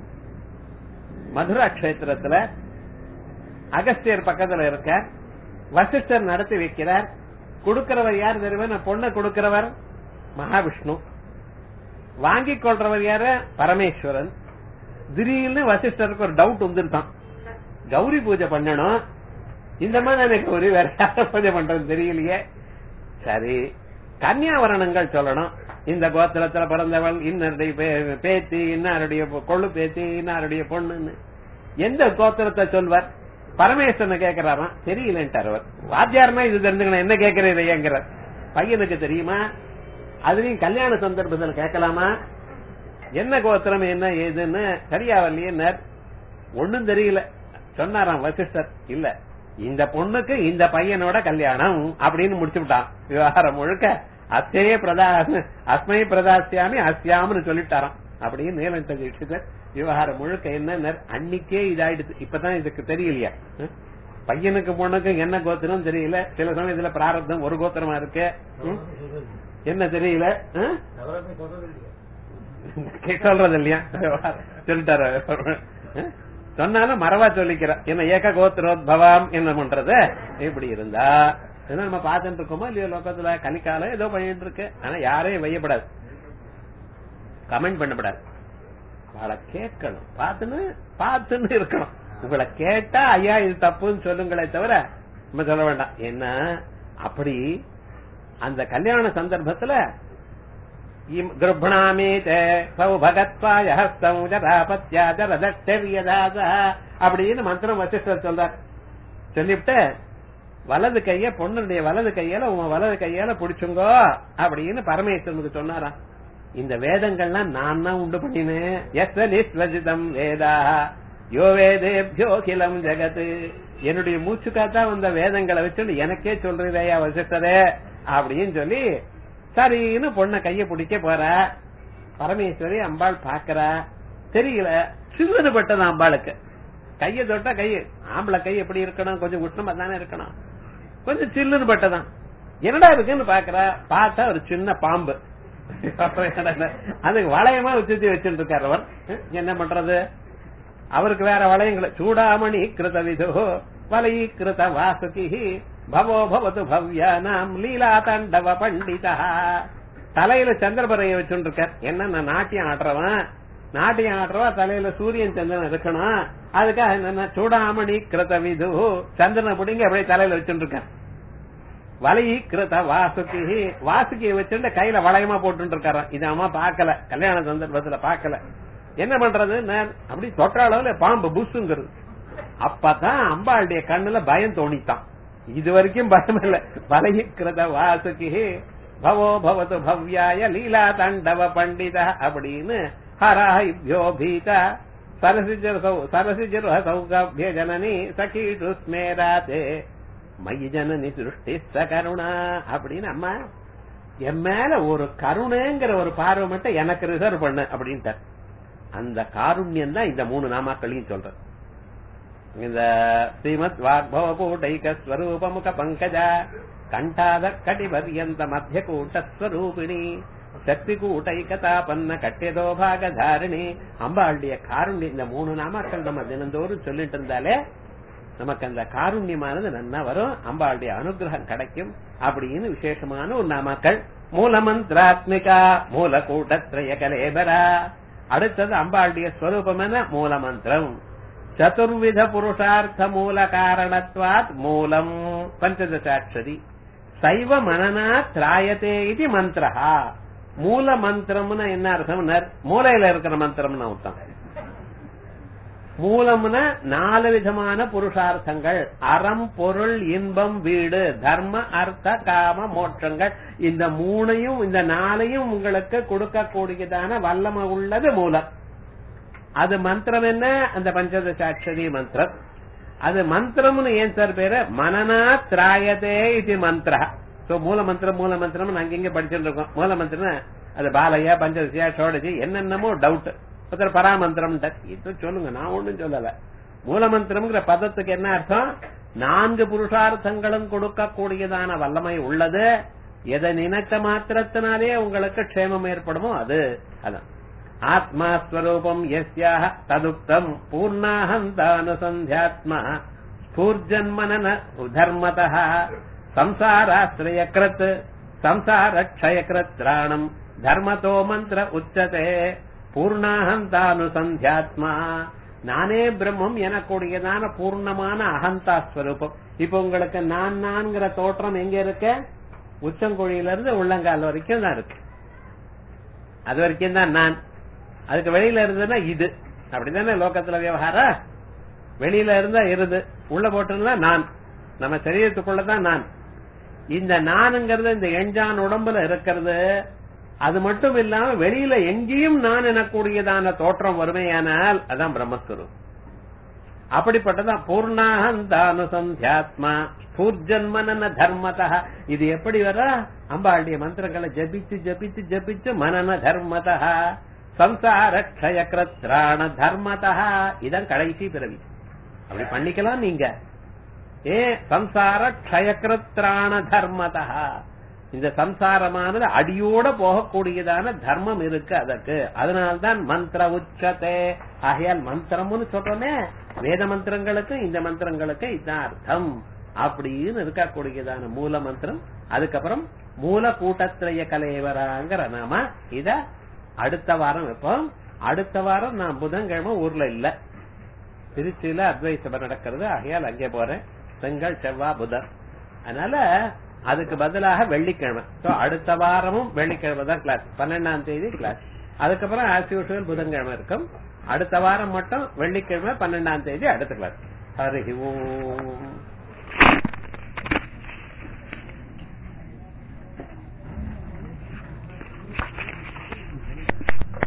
மதுரா கஷேத்திரத்துல. அகஸ்தியர் பக்கத்துல இருக்க, வசிஷ்டர் நடத்தி வைக்கிறார். கொடுக்கிறவர் யார் தெரியுமா? பொண்ணை கொடுக்கிறவர் மகாவிஷ்ணு, வாங்கிக் கொள்றவர் யாரு? பரமேஸ்வரன். திடீர்னு வசிஷ்டருக்கு ஒரு டவுட் வந்துருக்கான், கௌரி பூஜை பண்ணணும், இந்த மாதிரி எனக்கு கௌரி வேற யார பூஜை பண்றது தெரியலையே. சரி, கன்னியாவரணங்கள் சொல்லணும். இந்த கோத்திரத்துல பிறந்தவள், இன்னருடைய பேத்தி, இன்னாருடைய கொள்ளு பேத்தி, இன்னாருடைய பொண்ணுன்னு எந்த கோத்திரத்தை சொல்வார்? பரமேஸ்வரனை கேட்கிறாராம், தெரியலன்ட்டார் அவர். வாத்தியாரமா இது தெரிஞ்சுக்கணும், என்ன கேட்கிறீங்கிறார். பையனுக்கு தெரியுமா? அதுலயும் கல்யாண சந்தர்ப்பத்தில் கேட்கலாமா? என்ன கோத்திரம் என்ன ஏதுன்னு சரியாவல்லையே. ஒன்னும் தெரியல சொன்னாராம் வசிஷ்டர். இல்ல, இந்த பொண்ணுக்கு இந்த பையனோட கல்யாணம் அப்படின்னு முடிச்சு விட்டான். விவகாரம் முழுக்க அஸ்மை பிரதாசியாமி அஸ்யாம்னு சொல்லிட்டாராம். அப்படின்னு நீலகண்ட தீட்சிதர் விவகாரம் முழுக்க என்ன அன்னைக்கே இதாயிடுச்சு. இப்பதான் இதுக்கு தெரியலையா? பையனுக்கு பொண்ணுக்கு என்ன கோத்திரம் தெரியல. சில சமயத்துல பிராரப்தம் ஒரு கோத்திரமா இருக்கு, என்ன தெரியல சொல்றது இல்லையா? சொல்லிட்டாரு. சொன்னாலும் மறவா சொல்லிக்கிற என்ன ஏக கோத்திரோத்பவம் என்ன பண்றது? இப்படி இருந்தா நம்ம பார்த்துட்டு இருக்கோமா இல்லையோ லோகத்துல? கலிக்காலம் ஏதோ பண்ணிட்டு இருக்கு. ஆனா யாரையும் வையப்படாது, கமெண்ட் பண்ணப்படாது. அவளை கேட்கணும், பார்த்துன்னு இருக்கணும். உங்களை கேட்டா ஐயா இது தப்புன்னு சொல்லுங்களே தவிர நம்ம சொல்ல வேண்டாம். என்ன அப்படி அந்த கல்யாண சந்தர்ப்பத்துல அப்படின்னு மந்திரம் வசிஷ்டர் சொல்றார். சொல்லிவிட்டு வலது கைய பொண்ணுடைய வலது கையால உன் வலது கையால பிடிச்சுங்கோ அப்படின்னு பரமேஸ்வரனுக்கு சொன்னாராம். இந்த வேதங்கள்லாம் நான் தான் உண்டு பண்ணினேன். எஸ்வலிஸ்வஜிதம் வேதா யோ வேதேப்யோ கிலம் ஜெகத். என்னுடைய மூச்சுக்காத்தான் வந்த வேதங்களை வச்சு எனக்கே சொல்றதையா வசிஷ்டரே அப்படின்னு சொல்லி சரின்னு பொண்ண கைய பிடிக்க போற. பரமேஸ்வரி அம்பாள் பாக்குறா, தெரியல, சில்லுன்னு பட்டது அம்பாளுக்கு. கைய தொட்டா கை, ஆம்பளை கை எப்படி இருக்கணும்? கொஞ்சம் உஷ்ணமா தானே இருக்கணும். கொஞ்சம் சில்லுன்னு பட்டதான். என்னடா இருக்குன்னு பாக்குறா, பார்த்தா ஒரு சின்ன பாம்பு. அதுக்கு வளையமா வச்சு வச்சுட்டு இருக்காரு அவர். என்ன பண்றது? அவருக்கு வேற வளையங்களை சூடாமணி கிருத விதோ வலயி கிருத வாசுகி பவோ பவது பவ்யானாம் லீலா தாண்டவ பண்டிதா. தலையில சந்திரபரைய வச்சுட்டு இருக்கார். என்ன, நான் நாட்டியம் ஆடுறவா தலையில சூரியன் சந்திரன் இருக்கணும். அதுக்காக என்ன சூடாமணி கிருத விது சந்திரனை பிடிங்க அப்படியே தலையில வச்சுட்டு இருக்கார். வலயி கிருத வாசுகி, வாசுகியை வச்சுட்டு கையில வளையமா போட்டு இருக்காரு. இது அம்மா பாக்கல, கல்யாண சந்தர்ப்பத்துல பாக்கல. என்ன பண்றது? அப்படி தொற்ற அளவுல பாம்பு புஷுங்கிறது. அப்பதான் அம்பாளுடைய கண்ணுல பயம் தோணித்தான். இது வரைக்கும் பயம் இல்ல. வலயி கிருத வாசுகி பவோ பவது பவ்யாய லீலா தாண்டவ பண்டிதா அப்படின்னு ஹராஹிப்யோ பீதா சரசிஜர் சௌகாபிய ஜனனி சகீடு ஸ்மேராதே மயி ஜனனி திருஷ்டி சகருணா அப்படின்னு அம்மா என் மேல ஒரு கருணைங்கிற ஒரு பார்வை மட்டும் எனக்கு ரிசர்வ் பண்ணு அப்படின்ட்டு. அந்த காருண்யம் தான் இந்த 3 நாமாக்களையும் சொல்ற. இந்த ஸ்ரீமத் வாக்பவ கூட்டைக ஸ்வரூபமுக பங்கஜா கண்டாத கடிபர்யந்த மத்திய கூட்டஸ்வரூபிணி சக்தி கூட்டைகதாபன்ன கட்டியதோ பாகதாரிணி. அம்பாளுடைய காருண்யம் இந்த 3 நாமாக்கள் நம்ம தினந்தோறும் சொல்லிட்டு இருந்தாலே நமக்கு அந்த காருண்யமானது நன்னா வரும், அம்பாளுடைய அனுகிரகம் கிடைக்கும் அப்படின்னு விசேஷமான ஒரு நாமாக்கள். மூலமந்திராத்மிகா மூல கூட்டத்ரய கலேபரா. அடுத்தது அம்பாளுடைய ஸ்வரூபம் என்ன? மூல மந்திரம். சதுர்வித புருஷார்த்த மூல காரணத்வாத் மூலம் பஞ்சதசாட்சரி சைவ மனனா திராயத்தே இது மந்திரஹா. மூல மந்திரம்னா என்ன அர்த்தம்? மூலையில இருக்கிற மந்திரம்னு அர்த்தம். மூலம்னா 4 விதமான புருஷார்த்தங்கள், அறம் பொருள் இன்பம் வீடு தர்ம அர்த்த காம மோட்சங்கள். இந்த 3ஐயும் இந்த 4ஐயும் உங்களுக்கு கொடுக்கக்கூடியதான வல்லமை உள்ளது மூலம். அது மந்திரம் என்ன? அந்த பஞ்சதசாட்சரி மந்திரம். அது மந்திரம்னு ஏன் சார் பேரு? மனனா திராயதே இது மந்திர. மூல மந்திரம் நாங்க இங்க படிச்சுட்டு இருக்கோம். மூல மந்திரம் அது பாலையா பஞ்சதசியா ஷோடசி என்னென்னமோ டவுட். ஒருத்தர் பராமந்திரம் இது சொல்லுங்க, நான் ஒண்ணும் சொல்லல. மூலமந்திரம்ங்கிற பதத்துக்கு என்ன அர்த்தம்? 4 புருஷார்த்தங்களும் கொடுக்கக்கூடியதான வல்லமை உள்ளது. எதை நினைத்த மாத்திரத்தினாலே உங்களுக்கு க்ஷேமம் ஏற்படுமோ அது. அதான் ஆத்மா ஸ்வரூபம் யஸ்யாஹ ததுக்தம் பூர்ணாஹந்தானுசந்த்யாத்மா ஸ்பூர்ஜன்மனன தர்மதः சம்சாராஸ்ரயக்ரத் சம்சாரக்ஷயக்ரத்ராணம் தர்மதோ மந்திர உச்சதே பூர்ணாஹந்தானுசந்த்யாத்மா. நானே பிரம்மம் எனக்கூடியதான பூர்ணமான அகந்தா ஸ்வரூபம். இப்ப உங்களுக்கு நான்கிற தோற்றம் எங்க இருக்க? உச்சங்கொழியிலிருந்து உள்ளங்கால் வரைக்கும் தான் இருக்கு. அது வரைக்கும் தான் நான். அதுக்கு வெளியில இருந்ததுன்னா இது. அப்படித்தானே லோகத்துல விவகாரம். வெளியில இருந்தா இருது, உள்ள போட்டிருந்தா நான். நம்ம சரீரத்துக்குள்ளதான் நான். இந்த நானுங்கிறது இந்த எஞ்சான் உடம்புல இருக்கிறது. அது மட்டும் இல்லாம வெளியில எங்கேயும் நான் எனக்கூடியதான தோற்றம் வறுமையானால் அதான் பிரம்மஸ்வரூபம். அப்படிப்பட்டதான் பூர்ணாஹந்தானுசந்த்யாத்மா ஸ்பூர்ஜன்மனன தர்மதா. இது எப்படி வர? அம்பாளுடைய மந்திரங்களை ஜபிச்சு ஜபிச்சு ஜபிச்சு மனன தர்மதா சம்சாரக்ஷயக்ரத்ராண தர்மதா. இதான் கடைசி பிறவி. அப்படி பண்ணிக்கலாம் நீங்க. சம்சாரக்ஷயக்ரத்ராண தர்மதா. இந்த சம்சாரமானது அடியோட போகக்கூடியதான தர்மம் இருக்கு அதற்கு. அதனால்தான் மந்திர உச்சதே. ஆகையால் மந்திரம்னு சொல்றோமே, வேத மந்திரங்களுக்கு இந்த மந்திரங்களுக்கு இதுதான் அர்த்தம் அப்படின்னு இருக்கக்கூடியதான மூல மந்திரம். அதுக்கப்புறம் மூல கூட்டத்திரைய கலைவராங்கிற நாம இத அடுத்த வாரம் வைப்போம். அடுத்த வாரம் நான் புதன்கிழமை ஊர்ல இல்ல, திருச்சியில அத்வைத சபை நடக்கிறது. ஆகையால் அங்கே போறேன். திங்கள் செவ்வாய் புதன். அதனால அதுக்கு பதிலாக வெள்ளிக்கிழமை. அடுத்த வாரமும் வெள்ளிக்கிழமை தான் கிளாஸ். 12ஆம் தேதி கிளாஸ். அதுக்கப்புறம் ஆஸ் யூசுவல் புதன்கிழமை இருக்கும். அடுத்த வாரம் மட்டும் வெள்ளிக்கிழமை 12ஆம் தேதி அடுத்த கிளாஸ். ஹரி ஓம்.